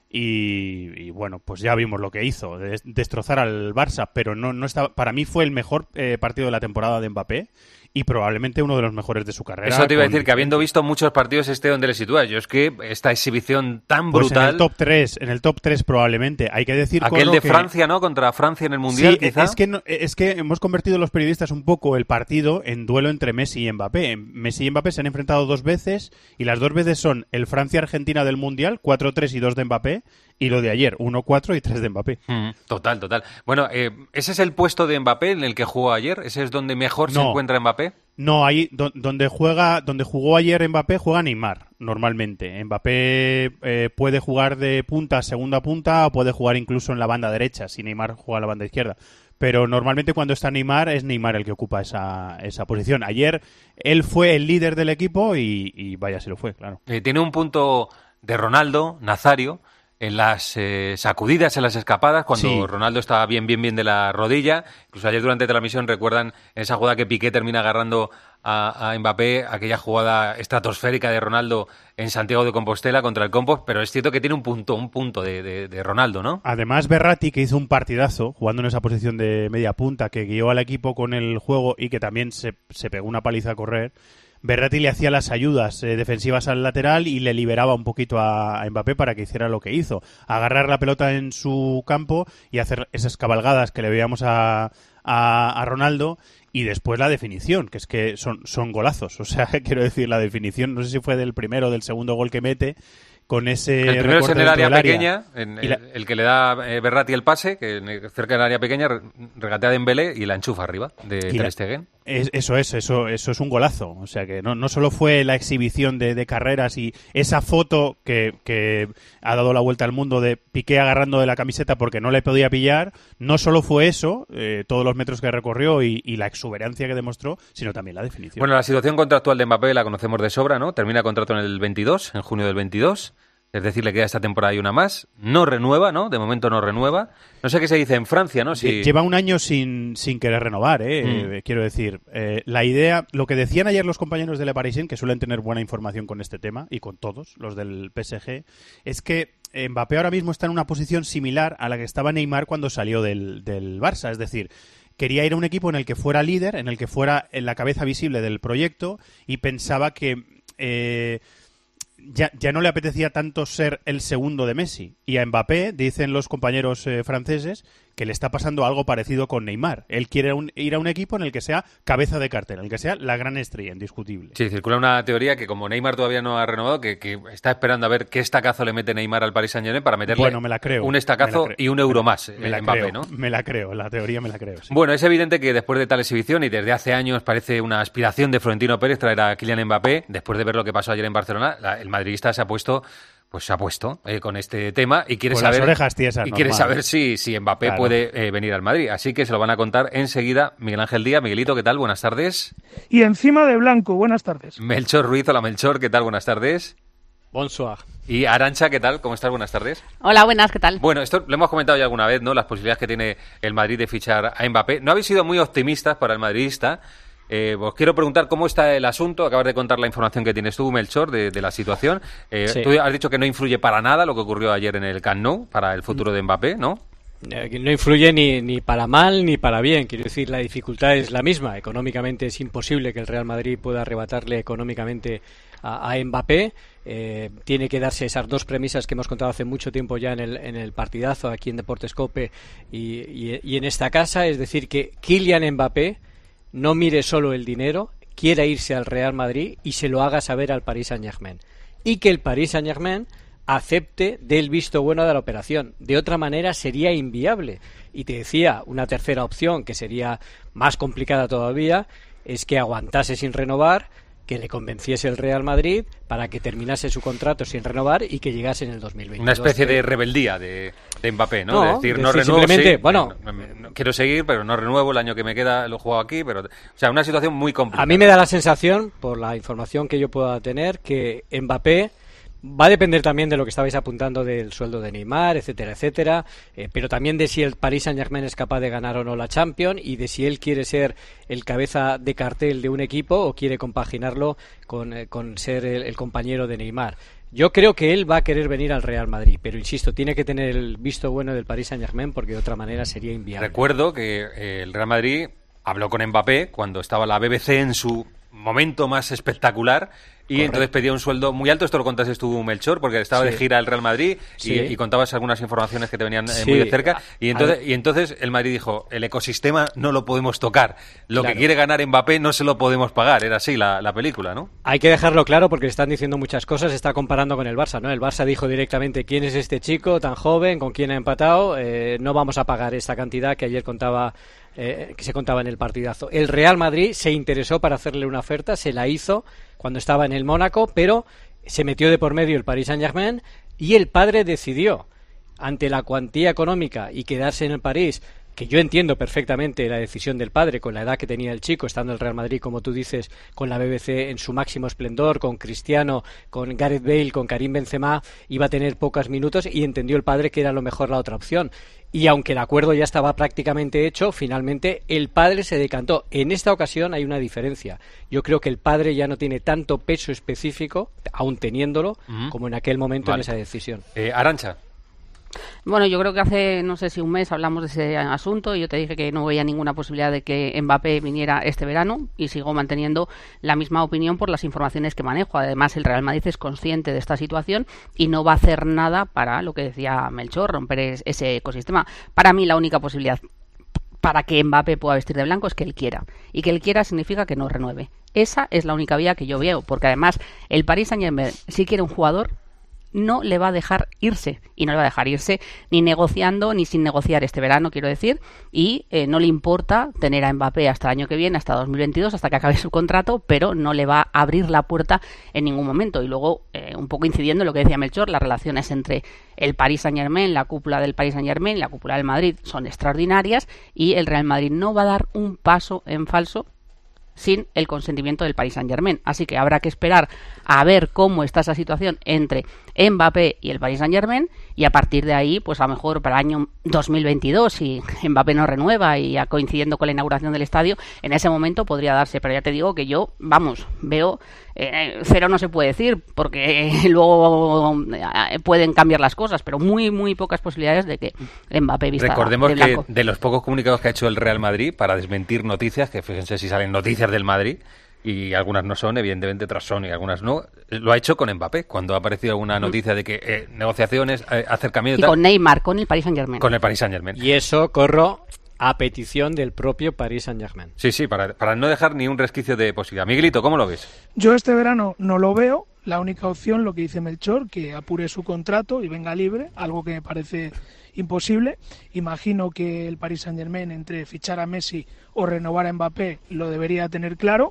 Y, y bueno, pues ya vimos lo que hizo, de, destrozar al Barça, pero no, no estaba, para mí fue el mejor eh, partido de la temporada de Mbappé y probablemente uno de los mejores de su carrera. Eso te iba a con... decir, que habiendo visto muchos partidos este donde le sitúas, yo es que esta exhibición tan pues brutal... en el top tres, en el top tres probablemente, hay que decir... Aquel Corro, de que... Francia, ¿no? Contra Francia en el Mundial, sí, quizá. Es que, no, es que hemos convertido los periodistas un poco el partido en duelo entre Messi y Mbappé. Messi y Mbappé se han enfrentado dos veces y las dos veces son el Francia-Argentina del Mundial, cuatro tres y dos de Mbappé, y lo de ayer, uno cuatro y tres de Mbappé. Mm, total, total. Bueno, eh, ¿ese es el puesto de Mbappé en el que jugó ayer? ¿Ese es donde mejor no, se encuentra Mbappé? No, ahí do, donde juega, donde jugó ayer Mbappé, juega Neymar, normalmente. Mbappé eh, puede jugar de punta a segunda punta o puede jugar incluso en la banda derecha, si Neymar juega en la banda izquierda. Pero normalmente cuando está Neymar, es Neymar el que ocupa esa, esa posición. Ayer él fue el líder del equipo y, y vaya si lo fue, claro. Eh, tiene un punto de Ronaldo, Nazario, en las eh, sacudidas, en las escapadas, cuando sí. Ronaldo estaba bien, bien, bien de la rodilla. Incluso ayer durante la transmisión recuerdan esa jugada que Piqué termina agarrando a, a Mbappé, aquella jugada estratosférica de Ronaldo en Santiago de Compostela contra el Compost, pero es cierto que tiene un punto, un punto de, de, de Ronaldo, ¿no? Además, Verratti, que hizo un partidazo jugando en esa posición de media punta, que guió al equipo con el juego y que también se, se pegó una paliza a correr. Verratti le hacía las ayudas eh, defensivas al lateral y le liberaba un poquito a, a Mbappé para que hiciera lo que hizo, agarrar la pelota en su campo y hacer esas cabalgadas que le veíamos a, a, a Ronaldo, y después la definición, que es que son, son golazos, o sea, quiero decir, la definición, no sé si fue del primero o del segundo gol que mete, con ese el primero es en el área pequeña, área. En, la... el, el que le da eh, Verratti el pase, que cerca del área pequeña regatea Dembélé y la enchufa arriba de Ter Stegen. Es, eso es, eso, eso es un golazo. O sea que no, no solo fue la exhibición de, de carreras y esa foto que, que ha dado la vuelta al mundo de Piqué agarrando de la camiseta porque no le podía pillar, no solo fue eso, eh, todos los metros que recorrió y, y la exuberancia que demostró, sino también la definición. Bueno, la situación contractual de Mbappé la conocemos de sobra, ¿no? Termina contrato en el veintidós, en junio del veintidós. Es decir, le queda esta temporada y una más. No renueva, ¿no? De momento no renueva. No sé qué se dice en Francia, ¿no? Si... Lleva un año sin, sin querer renovar, ¿eh? Mm. eh quiero decir, eh, la idea... Lo que decían ayer los compañeros de Le Parisien, que suelen tener buena información con este tema, y con todos, los del P S G, es que Mbappé ahora mismo está en una posición similar a la que estaba Neymar cuando salió del, del Barça. Es decir, quería ir a un equipo en el que fuera líder, en el que fuera en la cabeza visible del proyecto, y pensaba que... Eh, Ya, ya no le apetecía tanto ser el segundo de Messi. Y a Mbappé, dicen los compañeros eh, franceses, que le está pasando algo parecido con Neymar. Él quiere un, ir a un equipo en el que sea cabeza de cartel, en el que sea la gran estrella, indiscutible. Sí, circula una teoría que como Neymar todavía no ha renovado, que, que está esperando a ver qué estacazo le mete Neymar al Paris Saint-Germain para meterle bueno, me la creo, un estacazo y un euro más me la Mbappé, creo, ¿no? Me la creo, la teoría me la creo. Sí. Bueno, es evidente que después de tal exhibición y desde hace años parece una aspiración de Florentino Pérez traer a Kylian Mbappé, después de ver lo que pasó ayer en Barcelona, la, el madridista se ha puesto pues se ha puesto eh, con este tema y quiere Con saber las orejas tiesas, y quiere normal. saber si, si Mbappé Claro. puede eh, venir al Madrid. Así que se lo van a contar enseguida Miguel Ángel Díaz. Miguelito, ¿qué tal? Buenas tardes. Y encima de blanco, buenas tardes. Melchor Ruiz, hola Melchor, ¿qué tal? Buenas tardes. Bonsoir. Y Arantxa, ¿qué tal? ¿Cómo estás? Buenas tardes. Hola, buenas, ¿qué tal? Bueno, esto lo hemos comentado ya alguna vez, ¿no? Las posibilidades que tiene el Madrid de fichar a Mbappé. No habéis sido muy optimistas para el madridista. Eh, os quiero preguntar cómo está el asunto. Acabas de contar la información que tienes tú, Melchor, de, de la situación. Eh, Sí. Tú has dicho que no influye para nada lo que ocurrió ayer en el Camp Nou para el futuro de Mbappé, ¿no? Eh, que no influye ni, ni para mal ni para bien. Quiero decir, la dificultad es la misma. Económicamente es imposible que el Real Madrid pueda arrebatarle económicamente a, a Mbappé. Eh, tiene que darse esas dos premisas que hemos contado hace mucho tiempo ya en el, en el partidazo aquí en Deportes Cope y, y, y en esta casa. Es decir, que Kylian Mbappé no mire solo el dinero, quiera irse al Real Madrid y se lo haga saber al Paris Saint-Germain. Y que el Paris Saint-Germain acepte del visto bueno de la operación. De otra manera sería inviable. Y te decía, una tercera opción que sería más complicada todavía es que aguantase sin renovar, que le convenciese el Real Madrid para que terminase su contrato sin renovar y que llegase en el dos mil veintidós. Una especie de rebeldía de, de Mbappé, ¿no? No, de decir, no decir renuevo, simplemente, sí, bueno, no, no, no, quiero seguir, pero no renuevo, el año que me queda lo juego aquí, pero... O sea, una situación muy complicada. A mí me da la sensación, por la información que yo pueda tener, que Mbappé va a depender también de lo que estabais apuntando del sueldo de Neymar, etcétera, etcétera, eh, pero también de si el Paris Saint-Germain es capaz de ganar o no la Champions y de si él quiere ser el cabeza de cartel de un equipo o quiere compaginarlo con, eh, con ser el, el compañero de Neymar. Yo creo que él va a querer venir al Real Madrid, pero insisto, tiene que tener el visto bueno del Paris Saint-Germain porque de otra manera sería inviable. Recuerdo que eh, el Real Madrid habló con Mbappé cuando estaba la B B C en su momento más espectacular y Correcto. entonces pedía un sueldo muy alto. Esto lo contaste tú, Melchor, porque estaba Sí. de gira el Real Madrid y, Sí. y contabas algunas informaciones que te venían eh, Sí. muy de cerca y entonces, A- y entonces el Madrid dijo, el ecosistema no lo podemos tocar, lo Claro. que quiere ganar Mbappé no se lo podemos pagar. Era así la, la película, ¿no? Hay que dejarlo claro porque están diciendo muchas cosas, está comparando con el Barça, ¿no? El Barça dijo directamente quién es este chico tan joven, con quién ha empatado, eh, no vamos a pagar esta cantidad que ayer contaba, eh, que se contaba en el partidazo. El Real Madrid se interesó para hacerle una oferta, se la hizo cuando estaba en el Mónaco, pero se metió de por medio el Paris Saint-Germain y el padre decidió, ante la cuantía económica y quedarse en el París, que yo entiendo perfectamente la decisión del padre con la edad que tenía el chico, estando en el Real Madrid, como tú dices, con la B B C en su máximo esplendor, con Cristiano, con Gareth Bale, con Karim Benzema, iba a tener pocos minutos y entendió el padre que era lo mejor la otra opción. Y aunque el acuerdo ya estaba prácticamente hecho, finalmente el padre se decantó. En esta ocasión hay una diferencia. Yo creo que el padre ya no tiene tanto peso específico, aún teniéndolo, Ujú. como en aquel momento Vale. en esa decisión. Eh, Arantxa. Bueno, yo creo que hace, no sé si un mes hablamos de ese asunto y yo te dije que no veía ninguna posibilidad de que Mbappé viniera este verano y sigo manteniendo la misma opinión por las informaciones que manejo. Además, el Real Madrid es consciente de esta situación y no va a hacer nada para, lo que decía Melchor, romper es- ese ecosistema. Para mí la única posibilidad para que Mbappé pueda vestir de blanco es que él quiera. Y que él quiera significa que no renueve. Esa es la única vía que yo veo, porque además el Paris Saint-Germain, si quiere un jugador, no le va a dejar irse, y no le va a dejar irse ni negociando ni sin negociar este verano, quiero decir, y eh, no le importa tener a Mbappé hasta el año que viene, hasta dos mil veintidós, hasta que acabe su contrato, pero no le va a abrir la puerta en ningún momento. Y luego, eh, un poco incidiendo en lo que decía Melchor, las relaciones entre el Paris Saint-Germain, la cúpula del Paris Saint-Germain y la cúpula del Madrid son extraordinarias, y el Real Madrid no va a dar un paso en falso sin el consentimiento del Paris Saint-Germain. Así que habrá que esperar a ver cómo está esa situación entre Mbappé y el Paris Saint-Germain y a partir de ahí, pues a lo mejor para el año dos mil veintidós, si Mbappé no renueva y ya coincidiendo con la inauguración del estadio, en ese momento podría darse. Pero ya te digo que yo, vamos, veo eh, cero no se puede decir porque eh, luego eh, pueden cambiar las cosas, pero muy, muy pocas posibilidades de que Mbappé vista Recordemos de que blanco. de los pocos comunicados que ha hecho el Real Madrid para desmentir noticias, que fíjense si salen noticias del Madrid, y algunas no son, evidentemente otras son y algunas no, lo ha hecho con Mbappé, cuando ha aparecido alguna noticia de que eh, negociaciones, eh, acercamiento Y tal, con Neymar, con el Paris Saint-Germain. con el Paris Saint-Germain. Y eso, corro, a petición del propio Paris Saint-Germain. Sí, sí, para, para no dejar ni un resquicio de posibilidad. Miguelito, ¿cómo lo ves? Yo este verano no lo veo. La única opción, lo que dice Melchor, que apure su contrato y venga libre, algo que me parece imposible. Imagino que el Paris Saint-Germain, entre fichar a Messi o renovar a Mbappé, lo debería tener claro.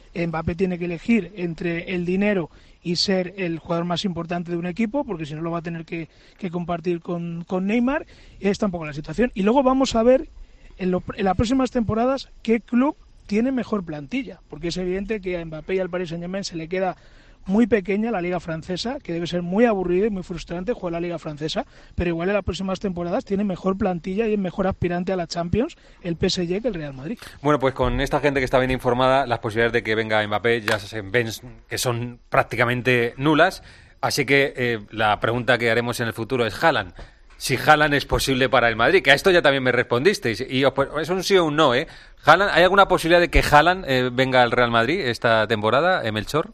Mbappé tiene que elegir entre el dinero y ser el jugador más importante de un equipo, porque si no lo va a tener que, que compartir con, con Neymar. Está un poco la situación. Y luego vamos a ver en, lo, en las próximas temporadas qué club tiene mejor plantilla, porque es evidente que a Mbappé y al Paris Saint-Germain se le queda muy pequeña la liga francesa, que debe ser muy aburrida y muy frustrante jugar la liga francesa, pero igual en las próximas temporadas tiene mejor plantilla y es mejor aspirante a la Champions el P S G que el Real Madrid. Bueno, pues con esta gente que está bien informada, las posibilidades de que venga Mbappé ya se ven que son prácticamente nulas, así que eh, la pregunta que haremos en el futuro es Haaland. Si Haaland es posible para el Madrid, que a esto ya también me respondisteis, y os, pues, es un sí o un no, ¿eh? Haaland, ¿hay alguna posibilidad de que Haaland eh, venga al Real Madrid esta temporada, eh, Melchor?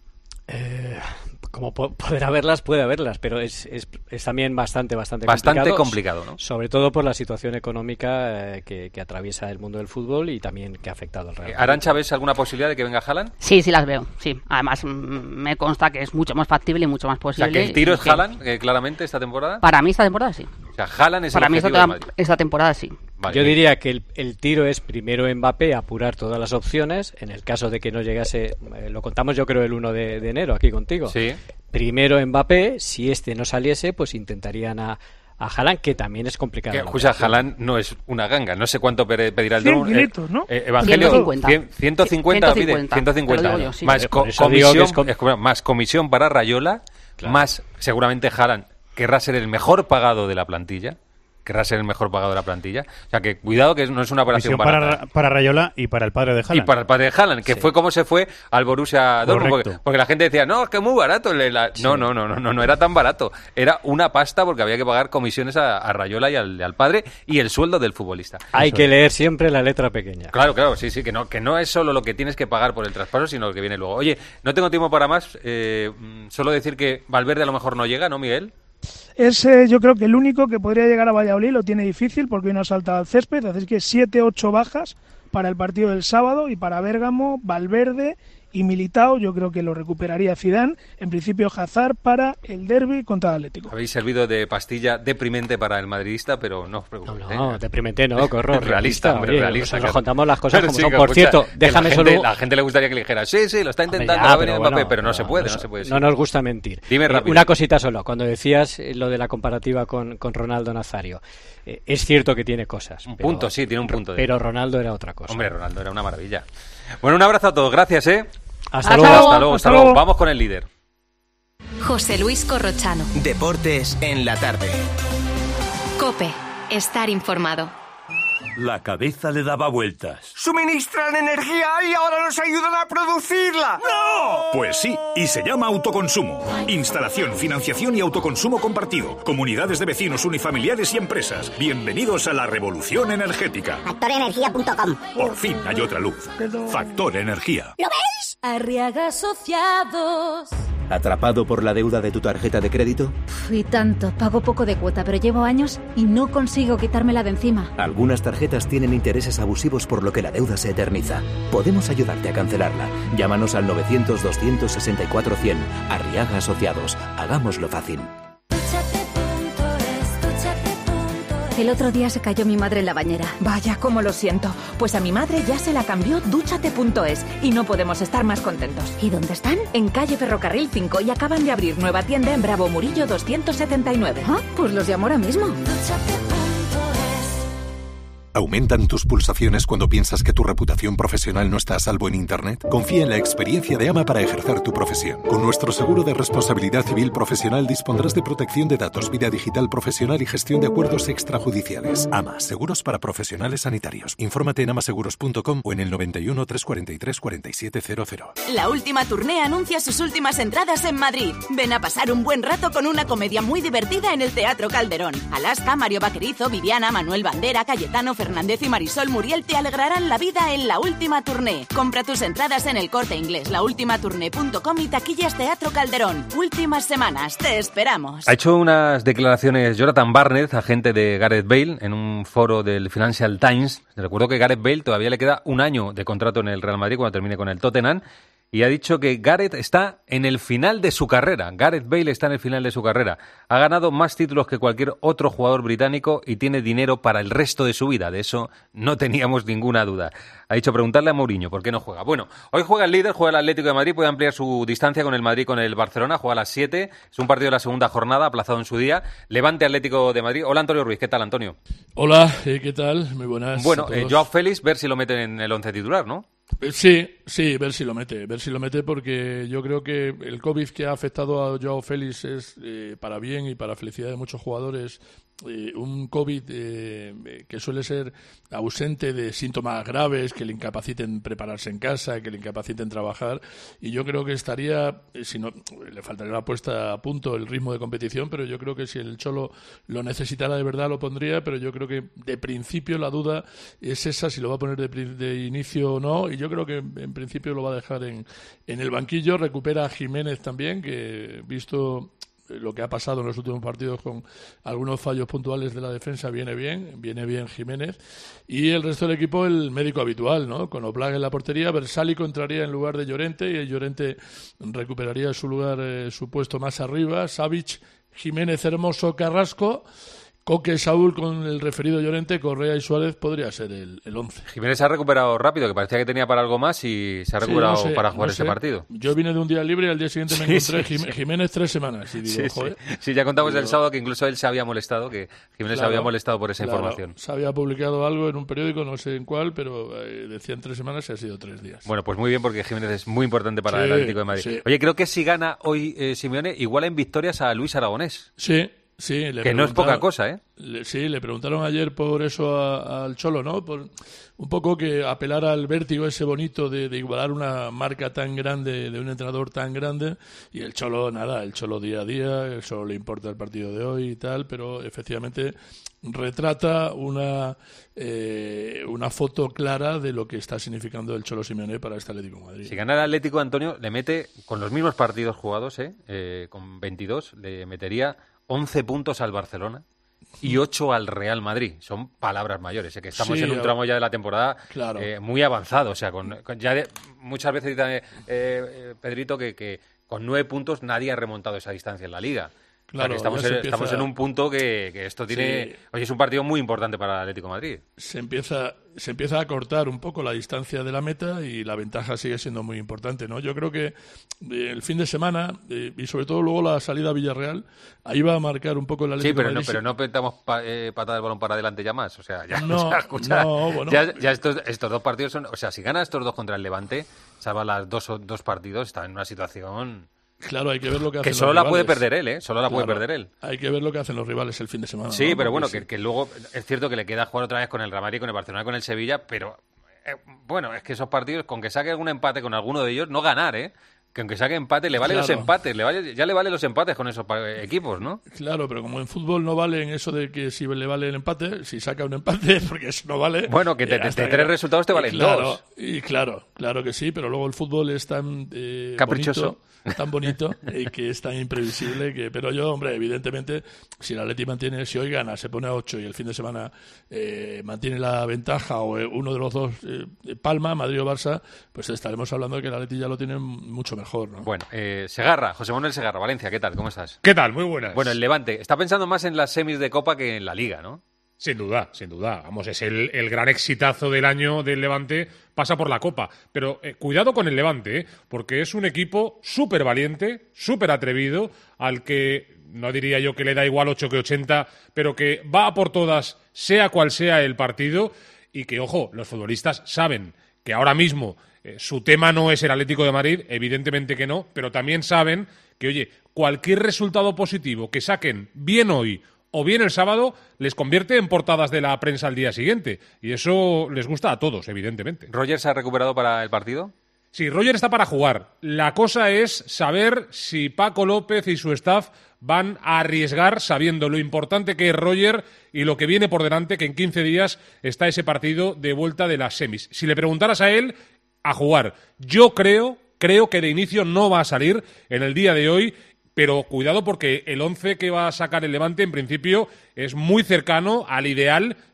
Eh, como po- poder haberlas, puede haberlas, pero es, es, es también bastante, bastante, Bastante complicado, complicado, ¿no? Sobre todo por la situación económica eh, que, que atraviesa el mundo del fútbol y también que ha afectado al Real Madrid. Arantxa, ¿ves alguna posibilidad de que venga Haaland? Sí, sí las veo, sí. Además, mm, me consta que es mucho más factible y mucho más O posible. sea, que el tiro y es que- Haaland, eh, claramente, esta temporada. Para mí esta temporada sí. O sea, Haaland es Para el mí esta, objetivo del tem- Madrid. esta temporada sí. Vale. Yo diría que el, el tiro es primero Mbappé, apurar todas las opciones. En el caso de que no llegase, eh, lo contamos yo creo el uno de, de enero aquí contigo. Sí. Primero Mbappé, si este no saliese, pues intentarían a, a Haaland, que también es complicado. Que, la escucha, operación. Haaland no es una ganga, no sé cuánto pe- pedirá el cien Dortmund. kilitos, ¿no? Eh, Evangelio, ciento cincuenta. cien, ciento cincuenta, pide, ciento cincuenta, ciento cincuenta. te lo digo yo, sí. Más, Por co- eso digo que comisión, es com- escucha, más comisión para Rayola, Claro. más seguramente Haaland querrá ser el mejor pagado de la plantilla. Querrá ser el mejor pagado de la plantilla. O sea que cuidado que no es una operación Misión barata. para, para Rayola y para el padre de Y Haaland. para el padre de Haaland, que Sí. fue como se fue al Borussia Dortmund, porque, Correcto. porque la gente decía, no, es que es muy barato. le- la-". No, no, no, no, no, no era tan barato. Era una pasta porque había que pagar comisiones a, a Rayola y al, al padre y el sueldo del futbolista. Hay que leer siempre la letra pequeña. Claro, claro, sí, sí, que no, que no es solo lo que tienes que pagar por el traspaso, sino lo que viene luego. Oye, no tengo tiempo para más, eh, mm, solo decir que Valverde a lo mejor no llega, ¿no, Miguel? Es eh, yo creo que el único que podría llegar a Valladolid lo tiene difícil porque hoy no ha saltado al césped, así que siete ocho bajas para el partido del sábado y para Bérgamo, Valverde y Militao yo creo que lo recuperaría Zidane, en principio Hazard para el derbi contra el Atlético. Habéis servido de pastilla deprimente para el madridista, pero no os preocupéis. No, ¿eh? deprimente no, corro. realista, hombre, oye, realista. Nosotros claro. contamos las cosas Pero como sí, son. que Por escucha, cierto, que déjame la solo... gente, la gente le gustaría que le dijera, sí, sí, lo está Hombre, intentando, ya, va a venir pero Mbappé, bueno, pero no se puede, eso- no se puede. sí. No nos gusta mentir. Dime Eh, rápido. una cosita solo. Cuando decías eh, lo de la comparativa con, con Ronaldo Nazario, eh, es cierto que tiene cosas. Un pero- punto, sí, tiene un punto. de- Pero Ronaldo era otra cosa. Hombre, Ronaldo era una maravilla. Bueno, un abrazo a todos, gracias, ¿eh? Hasta Hasta luego. luego. Hasta luego, hasta luego. Vamos con el líder. José Luis Corrochano. Deportes en la tarde. Cope. Estar informado. La cabeza le daba vueltas. Suministran energía y ahora nos ayudan a producirla. ¡No! Pues sí, y se llama autoconsumo. Instalación, financiación y autoconsumo compartido. Comunidades de vecinos, unifamiliares y empresas. Bienvenidos a la revolución energética. factor energía punto com. Por fin hay otra luz. Factor Energía. ¿Lo veis? Arriaga Asociados. ¿Atrapado por la deuda de tu tarjeta de crédito? Fui tanto, pago poco de cuota, pero llevo años y no consigo quitármela de encima. Algunas tarjetas tienen intereses abusivos por lo que la deuda se eterniza. Podemos ayudarte a cancelarla. Llámanos al novecientos, doscientos sesenta y cuatro, cien. Arriaga Asociados. Hagámoslo fácil. El otro día se cayó mi madre en la bañera. Vaya, cómo lo siento. Pues a mi madre ya se la cambió Dúchate punto es y no podemos estar más contentos. ¿Y dónde están? En calle Ferrocarril cinco y acaban de abrir nueva tienda en Bravo Murillo doscientos setenta y nueve. Ah, pues los llamo ahora mismo. ¿Aumentan tus pulsaciones cuando piensas que tu reputación profesional no está a salvo en Internet? Confía en la experiencia de AMA para ejercer tu profesión. Con nuestro seguro de responsabilidad civil profesional dispondrás de protección de datos, vida digital profesional y gestión de acuerdos extrajudiciales. AMA, seguros para profesionales sanitarios. Infórmate en amaseguros punto com o en el noventa y uno, trescientos cuarenta y tres, cuarenta y siete cero cero. La Última Tournée anuncia sus últimas entradas en Madrid. Ven a pasar un buen rato con una comedia muy divertida en el Teatro Calderón. Alaska, Mario Vaquerizo, Viviana, Manuel Bandera, Cayetano Fernández y Marisol Muriel te alegrarán la vida en La Última Tournée. Compra tus entradas en El Corte Inglés, la última tournée punto com y taquillas Teatro Calderón. Últimas semanas, te esperamos. Ha hecho unas declaraciones Jonathan Barnett, agente de Gareth Bale, en un foro del Financial Times. Recuerdo que Gareth Bale todavía le queda un año de contrato en el Real Madrid cuando termine con el Tottenham. y ha dicho que Gareth está en el final de su carrera. Gareth Bale está en el final de su carrera. Ha ganado más títulos que cualquier otro jugador británico y tiene dinero para el resto de su vida. De eso no teníamos ninguna duda. Ha dicho preguntarle a Mourinho por qué no juega. Bueno, hoy juega el líder, juega el Atlético de Madrid, puede ampliar su distancia con el Madrid, con el Barcelona, juega a las siete. Es un partido de la segunda jornada, aplazado en su día. Levante Atlético de Madrid. Hola, Antonio Ruiz. ¿Qué tal, Antonio? Hola, ¿qué tal? Muy buenas. Bueno, eh, Joao Félix, ver si lo meten en el once titular, ¿no? Sí, sí, ver si lo mete, ver si lo mete porque yo creo que el COVID que ha afectado a Joao Félix es eh, para bien y para felicidad de muchos jugadores. Eh, un COVID eh, que suele ser ausente de síntomas graves que le incapaciten prepararse en casa, que le incapaciten trabajar, y yo creo que estaría, si no, le faltaría la puesta a punto el ritmo de competición, pero yo creo que si el Cholo lo necesitara de verdad lo pondría, pero yo creo que de principio la duda es esa, si lo va a poner de, de inicio o no, y yo creo que en principio lo va a dejar en, en el banquillo. Recupera a Jiménez también, que visto lo que ha pasado en los últimos partidos con algunos fallos puntuales de la defensa, viene bien, viene bien Jiménez, y el resto del equipo el médico habitual, ¿no? Con Oblak en la portería, Versálico entraría en lugar de Llorente y Llorente recuperaría su lugar, eh, su puesto más arriba, Savic, Jiménez, Hermoso, Carrasco, Coque, Saúl con el referido Llorente, Correa y Suárez podría ser el, el once. Jiménez se ha recuperado rápido, que parecía que tenía para algo más y se ha recuperado sí, no sé, para jugar no ese sé. partido. Yo vine de un día libre y al día siguiente me sí, encontré sí, Jim- sí. Jiménez tres semanas. Y digo, sí, joder. Sí. sí, ya contamos digo, el sábado que incluso él se había molestado, que Jiménez claro, se había molestado por esa claro, información. Se había publicado algo en un periódico, no sé en cuál, pero eh, decían tres semanas y ha sido tres días. Bueno, pues muy bien, porque Jiménez es muy importante para sí, el Atlético de Madrid. Sí. Oye, creo que si gana hoy eh, Simeone, igual en victorias a Luis Aragonés. Sí. Sí, le que no es poca cosa, ¿eh? Le, sí, le preguntaron ayer por eso a, al Cholo, ¿no? Por un poco que apelar al vértigo ese bonito de, de igualar una marca tan grande, de un entrenador tan grande, y el Cholo, nada, el Cholo día a día, el Cholo le importa el partido de hoy y tal, pero efectivamente retrata una eh, una foto clara de lo que está significando el Cholo Simeone para este Atlético de Madrid. Si gana el Atlético, Antonio, le mete, con los mismos partidos jugados, ¿eh? Eh, con veintidós, le metería once puntos al Barcelona y ocho al Real Madrid. Son palabras mayores, ¿eh? Que estamos sí, en un tramo ya de la temporada claro. eh, muy avanzado. O sea, con, con ya de, muchas veces dice eh, eh, Pedrito que, que con nueve puntos nadie ha remontado esa distancia en la Liga. Claro, o sea, que estamos, en, empieza... estamos en un punto que, que esto tiene... Sí. Oye, es un partido muy importante para el Atlético de Madrid. Se empieza, se empieza a cortar un poco la distancia de la meta y la ventaja sigue siendo muy importante, ¿no? Yo creo que eh, el fin de semana, eh, y sobre todo luego la salida a Villarreal, ahí va a marcar un poco el Atlético sí, pero de Madrid. Sí, pero no petamos pa, eh, patada del balón para adelante ya más. O sea, ya, no, ya, escucha, no, bueno. ya, ya estos, estos dos partidos son... O sea, si gana estos dos contra el Levante, salva las dos, dos partidos, está en una situación... Claro, hay que ver lo que hacen Que solo los la puede rivales. perder él, ¿eh? Solo la claro, puede perder él. Hay que ver lo que hacen los rivales el fin de semana. Sí, ¿no? pero bueno, sí. que, que luego es cierto que le queda jugar otra vez con el Real Madrid, con el Barcelona, con el Sevilla, pero eh, bueno, es que esos partidos, con que saque algún empate con alguno de ellos, no ganar, ¿eh? Que aunque saque empate, le vale claro. los empates, le vale, ya le vale los empates con esos equipos, ¿no? Claro, pero como en fútbol no vale en eso de que si le vale el empate, si saca un empate, porque eso no vale. Bueno, que te, eh, te, te tres resultados te valen claro, dos. Y claro, claro que sí, pero luego el fútbol es tan eh, caprichoso. Bonito, tan bonito y que es tan imprevisible que, pero yo, hombre, evidentemente, si el Atleti mantiene, si hoy gana, se pone a ocho y el fin de semana eh, mantiene la ventaja o eh, uno de los dos eh, palma, Madrid o Barça, pues estaremos hablando de que el Atleti ya lo tiene mucho mejor, ¿no? Bueno, eh, Segarra, José Manuel Segarra, Valencia, ¿qué tal? ¿Cómo estás? ¿Qué tal? Muy buenas. Bueno, el Levante está pensando más en las semis de Copa que en la Liga, ¿no? Sin duda, sin duda. Vamos, es el, el gran exitazo del año del Levante, pasa por la Copa. Pero eh, cuidado con el Levante, ¿eh? Porque es un equipo súper valiente, súper atrevido, al que no diría yo que le da igual ocho que ochenta, pero que va a por todas, sea cual sea el partido, y que, ojo, los futbolistas saben que ahora mismo eh, su tema no es el Atlético de Madrid, evidentemente que no, pero también saben que, oye, cualquier resultado positivo que saquen bien hoy o bien el sábado, les convierte en portadas de la prensa al día siguiente. Y eso les gusta a todos, evidentemente. ¿Roger se ha recuperado para el partido? Sí, Roger está para jugar. La cosa es saber si Paco López y su staff van a arriesgar sabiendo lo importante que es Roger y lo que viene por delante, que en quince días está ese partido de vuelta de las semis. Si le preguntaras a él, a jugar. Yo creo, creo que de inicio no va a salir en el día de hoy. Pero cuidado porque el once que va a sacar el Levante en principio es muy cercano al ideal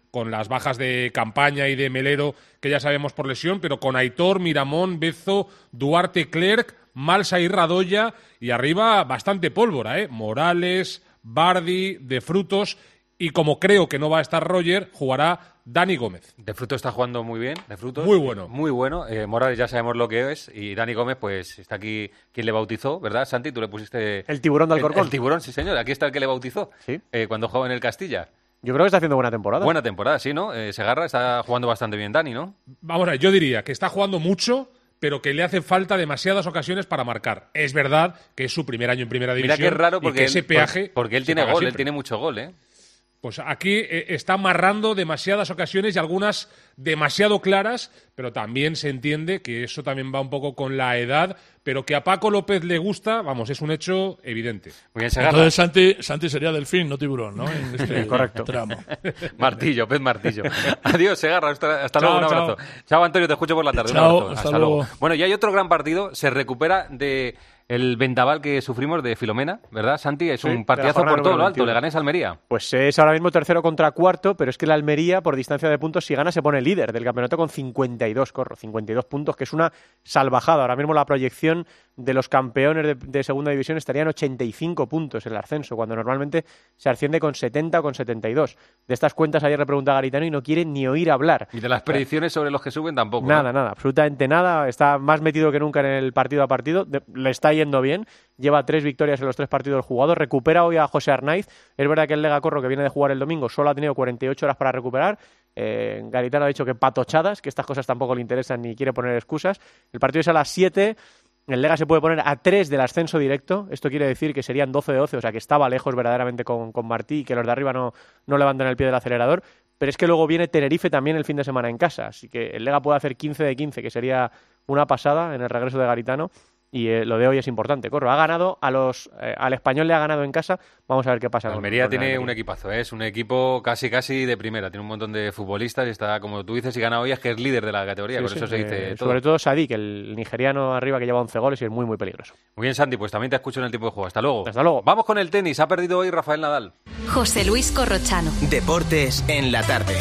con las bajas de Campaña y de Melero, que ya sabemos por lesión, pero con Aitor, Miramón, Bezo, Duarte, Clerc, Malsa y Radoya, y arriba bastante pólvora, ¿eh? Morales, Bardi, De Frutos, y como creo que no va a estar Roger, jugará Dani Gómez. De Frutos está jugando muy bien, De Frutos. Muy bueno. Muy bueno. Eh, Morales ya sabemos lo que es, y Dani Gómez, pues está aquí quien le bautizó, ¿verdad, Santi? Tú le pusiste... El tiburón de Alcorcón. El, el tiburón, sí señor. Aquí está el que le bautizó. Sí. Eh, cuando jugaba en el Castilla. Yo creo que está haciendo buena temporada. Buena temporada, sí, ¿no? Eh, Segarra está jugando bastante bien, Dani, ¿no? Vamos a ver, yo diría que está jugando mucho, pero que le hace falta demasiadas ocasiones para marcar. Es verdad que es su primer año en Primera División. Mira que es raro porque, y que ese él, peaje porque él tiene gol, siempre. él tiene mucho gol, ¿eh? Pues aquí eh, está amarrando demasiadas ocasiones y algunas demasiado claras, pero también se entiende que eso también va un poco con la edad, pero que a Paco López le gusta, vamos, es un hecho evidente. Muy bien, Segarra. Entonces Santi, Santi sería delfín, no tiburón, ¿no? En este Correcto. tramo. Martillo, pez martillo. Adiós, Segarra, hasta, hasta Chao, luego, un abrazo. chao. Chao, Antonio, te escucho por la tarde. Chao, un abrazo. hasta Hasta luego. luego. Bueno, y hay otro gran partido, se recupera de... El vendaval que sufrimos de Filomena, ¿verdad, Santi? Es Sí, un partidazo por todo lo alto, le ganes a Almería. Pues es ahora mismo tercero contra cuarto, pero es que la Almería, por distancia de puntos, si gana se pone líder del campeonato con cincuenta y dos, corro, cincuenta y dos puntos, que es una salvajada. Ahora mismo la proyección de los campeones de, de segunda división estaría en ochenta y cinco puntos el ascenso, cuando normalmente se asciende con setenta o con setenta y dos. De estas cuentas ayer le pregunta a Garitano y no quiere ni oír hablar. Y de las predicciones sobre los que suben tampoco. Nada, ¿no? nada, absolutamente nada. Está más metido que nunca en el partido a partido. De, le está yendo bien. Lleva tres victorias en los tres partidos jugados. Recupera hoy a José Arnaiz. Es verdad que el Lega Corro, que viene de jugar el domingo, solo ha tenido cuarenta y ocho horas para recuperar. Eh, Garitano ha dicho que patochadas, que estas cosas tampoco le interesan ni quiere poner excusas. El partido es a las siete. El Lega se puede poner a tres del ascenso directo. Esto quiere decir que serían doce de doce, o sea que estaba lejos verdaderamente con, con Martí y que los de arriba no, no levantan el pie del acelerador. Pero es que luego viene Tenerife también el fin de semana en casa. Así que el Lega puede hacer quince de quince, que sería una pasada en el regreso de Garitano. Y eh, lo de hoy es importante. Corro, ha ganado a los eh, al Español, le ha ganado en casa. Vamos a ver qué pasa. Almería con, con tiene Almería. un equipazo, ¿eh? Es un equipo casi casi de primera. Tiene un montón de futbolistas y está, como tú dices, y gana hoy, es que es líder de la categoría. Sí, por sí, eso se dice eh, todo. Sobre todo Sadik, el nigeriano arriba que lleva once goles y es muy, muy peligroso. Muy bien, Santi, pues también te escucho en el tiempo de juego. Hasta luego. Hasta luego. Vamos con el tenis. Ha perdido hoy Rafael Nadal. José Luis Corrochano. Deportes en la tarde.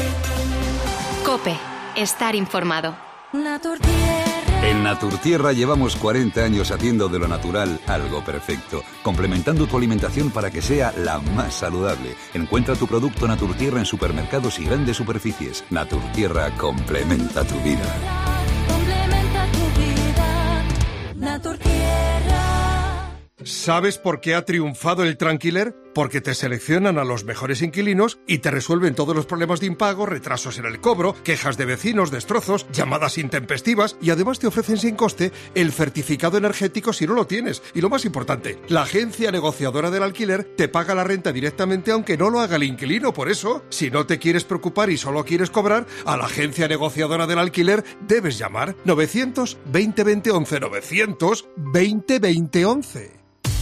COPE. Estar informado. En Naturtierra llevamos cuarenta años haciendo de lo natural algo perfecto, complementando tu alimentación para que sea la más saludable. Encuentra tu producto Naturtierra en supermercados y grandes superficies. Naturtierra complementa tu vida. Complementa tu vida. Naturtierra. ¿Sabes por qué ha triunfado el Tranquiler? Porque te seleccionan a los mejores inquilinos y te resuelven todos los problemas de impago, retrasos en el cobro, quejas de vecinos, destrozos, llamadas intempestivas y además te ofrecen sin coste el certificado energético si no lo tienes. Y lo más importante, la agencia negociadora del alquiler te paga la renta directamente aunque no lo haga el inquilino. Por eso, si no te quieres preocupar y solo quieres cobrar, a la agencia negociadora del alquiler debes llamar novecientos veinte veinte once, novecientos veinte veinte once.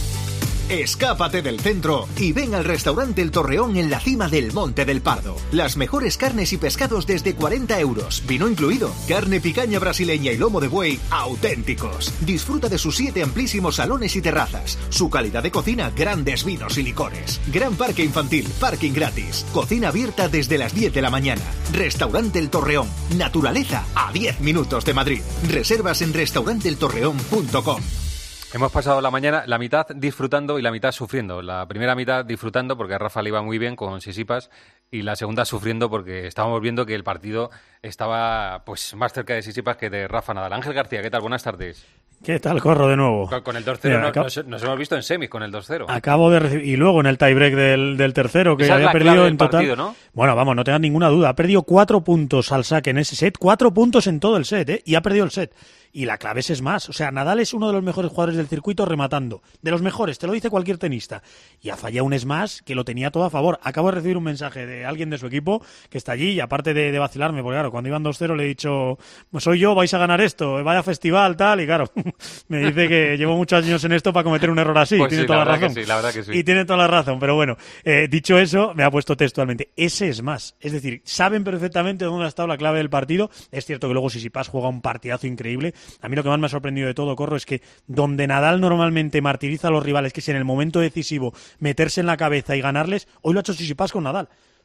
Escápate del centro y ven al restaurante El Torreón en la cima del Monte del Pardo. Las mejores carnes y pescados desde cuarenta euros, vino incluido. Carne picaña brasileña y lomo de buey auténticos. Disfruta de sus siete amplísimos salones y terrazas. Su calidad de cocina, grandes vinos y licores. Gran parque infantil, parking gratis. Cocina abierta desde las diez de la mañana. Restaurante El Torreón. Naturaleza a diez minutos de Madrid. Reservas en restaurante el torreón punto com. Hemos pasado la mañana, la mitad disfrutando y la mitad sufriendo. La primera mitad disfrutando porque a Rafa le iba muy bien con Sisipas y la segunda sufriendo porque estábamos viendo que el partido estaba pues más cerca de Sisipas que de Rafa Nadal. Ángel García, ¿qué tal? Buenas tardes. ¿Qué tal, Corro, de nuevo? Con, con el dos cero Mira, no, acab- nos, nos hemos visto en semis con el dos cero. Acabo de recibir... Y luego en el tiebreak del, del tercero, que Esa había es la perdido clave en del total... partido, ¿no? Bueno, vamos, no tengas ninguna duda. Ha perdido cuatro puntos al saque en ese set. Cuatro puntos en todo el set, ¿eh? Y ha perdido el set. Y la clave es más. O sea, Nadal es uno de los mejores jugadores del circuito rematando. De los mejores, te lo dice cualquier tenista. Y ha fallado un smash que lo tenía todo a favor. Acabo de recibir un mensaje de alguien de su equipo que está allí y aparte de, de vacilarme, porque claro, cuando iban dos cero le he dicho, pues soy yo, vais a ganar esto, vaya festival, tal, y claro, me dice que llevo muchos años en esto para cometer un error así. Pues tiene sí, toda la la verdad razón. que sí, la verdad que sí. Y tiene toda la razón, pero bueno, eh, dicho eso, me ha puesto textualmente, ese es más. Es decir, saben perfectamente dónde ha estado la clave del partido. Es cierto que luego Sisipas juega un partidazo increíble. A mí lo que más me ha sorprendido de todo, Corro, es que donde Nadal normalmente martiriza a los rivales, que es en el momento decisivo meterse en la cabeza y ganarles, hoy lo ha hecho Sisipas con Nadal. O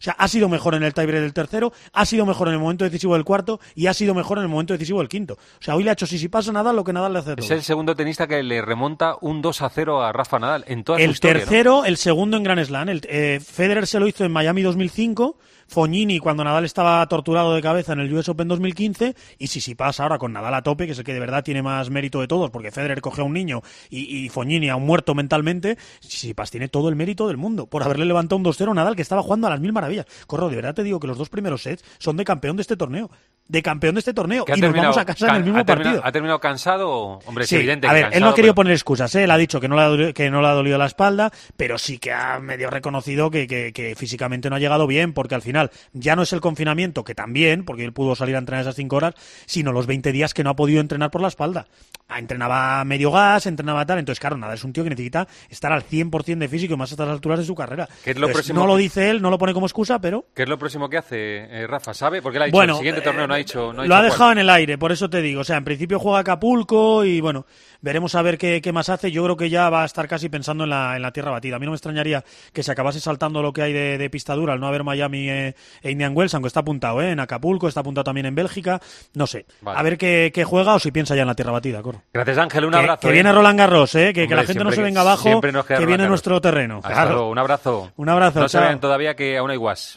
O sea, ha sido mejor en el tiebreak del tercero, ha sido mejor en el momento decisivo del cuarto y ha sido mejor en el momento decisivo del quinto. O sea, hoy le ha hecho Tsitsipas a Nadal lo que Nadal le hace todo. Es el segundo tenista que le remonta un dos a cero a Rafa Nadal en toda su El historia, tercero, ¿no? El segundo en Grand Slam. El, eh, Federer se lo hizo en Miami dos mil cinco, Fognini cuando Nadal estaba torturado de cabeza en el U S Open dos mil quince y Tsitsipas ahora con Nadal a tope, que es el que de verdad tiene más mérito de todos, porque Federer coge a un niño y, y Fognini a un muerto mentalmente. Tsitsipas tiene todo el mérito del mundo por haberle levantado un dos cero a Nadal, que estaba jugando a las mil maravillas. Corro, de verdad te digo que los dos primeros sets son de campeón de este torneo. De campeón de este torneo. Y nos vamos a casa en el mismo ha terminado, partido. ¿Ha terminado cansado? Hombre, Sí, es evidente a que ver, cansado, él no ha querido pero... poner excusas, ¿eh? Él ha dicho que no, le ha dolido, que no le ha dolido la espalda, pero sí que ha medio reconocido que, que, que físicamente no ha llegado bien, porque al final ya no es el confinamiento, que también, porque él pudo salir a entrenar esas cinco horas, sino los veinte días que no ha podido entrenar por la espalda. Entrenaba medio gas, entrenaba tal, entonces claro, nada, es un tío que necesita estar al cien por ciento de físico y más a estas alturas de su carrera. ¿Qué es lo Entonces, próximo no lo que- dice él, no lo pone como excusa, pero... ¿Qué es lo próximo que hace eh, Rafa? ¿Sabe? Porque él ha dicho Bueno, el siguiente eh, torneo no ha dicho. No ha lo ha dicho dejado cuál. en el aire, por eso te digo. O sea, en principio juega Acapulco y bueno, veremos a ver qué, qué más hace. Yo creo que ya va a estar casi pensando en la, en la tierra batida. A mí no me extrañaría que se acabase saltando lo que hay de, de pista dura al no haber Miami eh, e Indian Wells, aunque está apuntado ¿eh? en Acapulco, está apuntado también en Bélgica. No sé. Vale. A ver qué, qué juega o si piensa ya en la tierra batida, Corro. Gracias, Ángel. Un Que- abazo. que ¿eh? viene Roland Garros, ¿eh? que, que Hombre, la gente no siempre se que- venga abajo, siempre nos queda que Roland viene Garros. nuestro terreno. Hasta Claro. luego. Un abrazo. Un abrazo, No se chao. vayan todavía, que aún hay guas.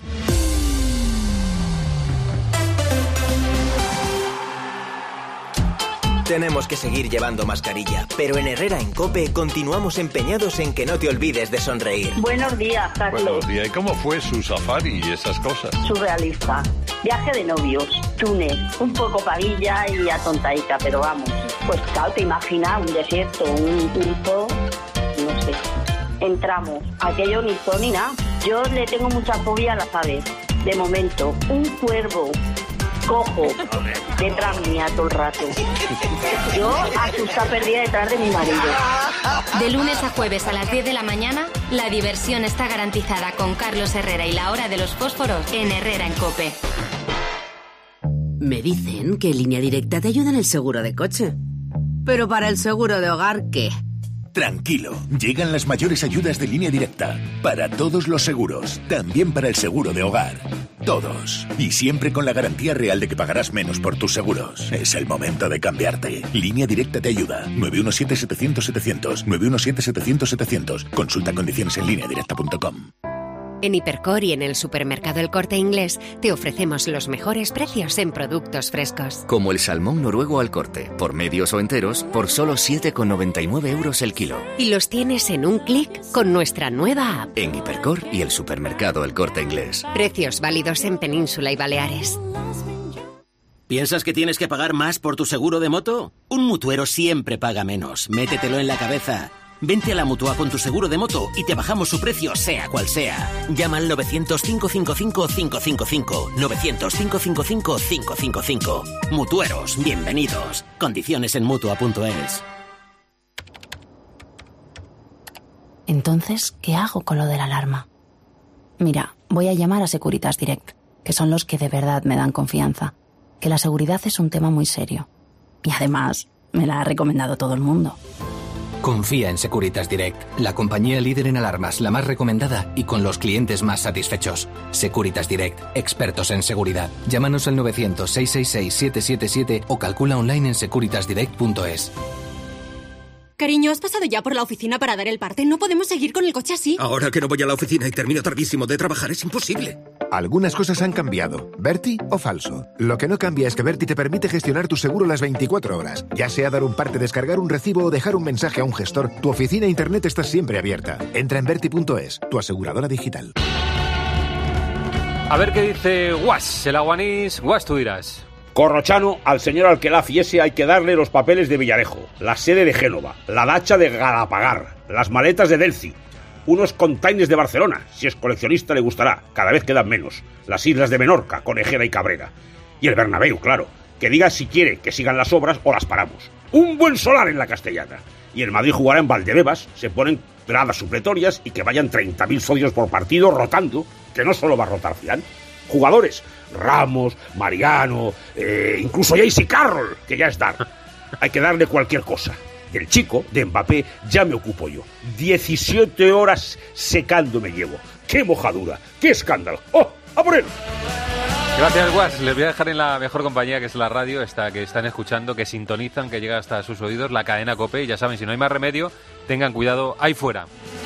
Tenemos que seguir llevando mascarilla, pero en Herrera en COPE continuamos empeñados en que no te olvides de sonreír. Buenos días, Carlos. Buenos días. ¿Y cómo fue su safari y esas cosas? Surrealista. Viaje de novios. Túnez. Un poco pavilla y atontaica, pero vamos. Pues claro, te imaginas un desierto, un pulpo, no sé. Entramos. Aquello ni son ni nada. Yo le tengo mucha fobia a las aves. De momento, un cuervo cojo detrás mía todo el rato. Yo asusta perdida detrás de mi marido. De lunes a jueves a las diez de la mañana, la diversión está garantizada con Carlos Herrera y la hora de los fósforos en Herrera en COPE. Me dicen que Línea Directa te ayuda en el seguro de coche. Pero para el seguro de hogar, ¿qué? Tranquilo, llegan las mayores ayudas de Línea Directa. Para todos los seguros, también para el seguro de hogar. Todos. Y siempre con la garantía real de que pagarás menos por tus seguros. Es el momento de cambiarte. Línea Directa te ayuda. nueve uno siete, setecientos, setecientos. nueve uno siete, setecientos, setecientos. Consulta condiciones en línea directa punto com. En Hipercor y en el supermercado El Corte Inglés te ofrecemos los mejores precios en productos frescos. Como el salmón noruego al corte, por medios o enteros, por solo siete con noventa y nueve euros el kilo. Y los tienes en un clic con nuestra nueva app. En Hipercor y el supermercado El Corte Inglés. Precios válidos en Península y Baleares. ¿Piensas que tienes que pagar más por tu seguro de moto? Un mutuero siempre paga menos. Métetelo en la cabeza. Vente a la Mutua con tu seguro de moto y te bajamos su precio, sea cual sea. Llama al novecientos, cinco cinco cinco, cinco cinco cinco. novecientos, cinco cinco cinco, cinco cinco cinco. Mutueros, bienvenidos. Condiciones en Mutua punto es. Entonces, ¿qué hago con lo de la alarma? Mira, voy a llamar a Securitas Direct, que son los que de verdad me dan confianza. Que la seguridad es un tema muy serio. Y además, me la ha recomendado todo el mundo. Confía en Securitas Direct, la compañía líder en alarmas, la más recomendada y con los clientes más satisfechos. Securitas Direct, expertos en seguridad. Llámanos al novecientos, seiscientos sesenta y seis, setecientos setenta y siete o calcula online en securitas direct punto es. Cariño, ¿has pasado ya por la oficina para dar el parte? No podemos seguir con el coche así. Ahora que no voy a la oficina y termino tardísimo de trabajar, es imposible. Algunas cosas han cambiado. ¿Berti o falso? Lo que no cambia es que Berti te permite gestionar tu seguro las veinticuatro horas. Ya sea dar un parte, descargar un recibo o dejar un mensaje a un gestor, tu oficina e internet está siempre abierta. Entra en berti punto es, tu aseguradora digital. A ver qué dice Guas, el aguanís. Guas, tú dirás. Corrochano, al señor Alquelaf y ese hay que darle los papeles de Villarejo, la sede de Génova, la dacha de Galapagar, las maletas de Delci, unos containers de Barcelona, si es coleccionista le gustará, cada vez quedan menos, las islas de Menorca, Conejera y Cabrera, y el Bernabéu, claro, que diga si quiere que sigan las obras o las paramos. Un buen solar en la Castellana, y el Madrid jugará en Valdebebas, se ponen gradas supletorias y que vayan treinta mil socios por partido rotando, que no solo va a rotar Zidane. Jugadores, Ramos, Mariano, eh, incluso Jaycee Carroll, que ya es dar. Hay que darle cualquier cosa. Del chico, de Mbappé, ya me ocupo yo. diecisiete horas secando me llevo. ¡Qué mojadura! ¡Qué escándalo! ¡Oh! ¡A por él! Gracias, Guas. Les voy a dejar en la mejor compañía, que es la radio, esta que están escuchando, que sintonizan, que llega hasta sus oídos, la cadena COPE. Y ya saben, si no hay más remedio, tengan cuidado ahí fuera.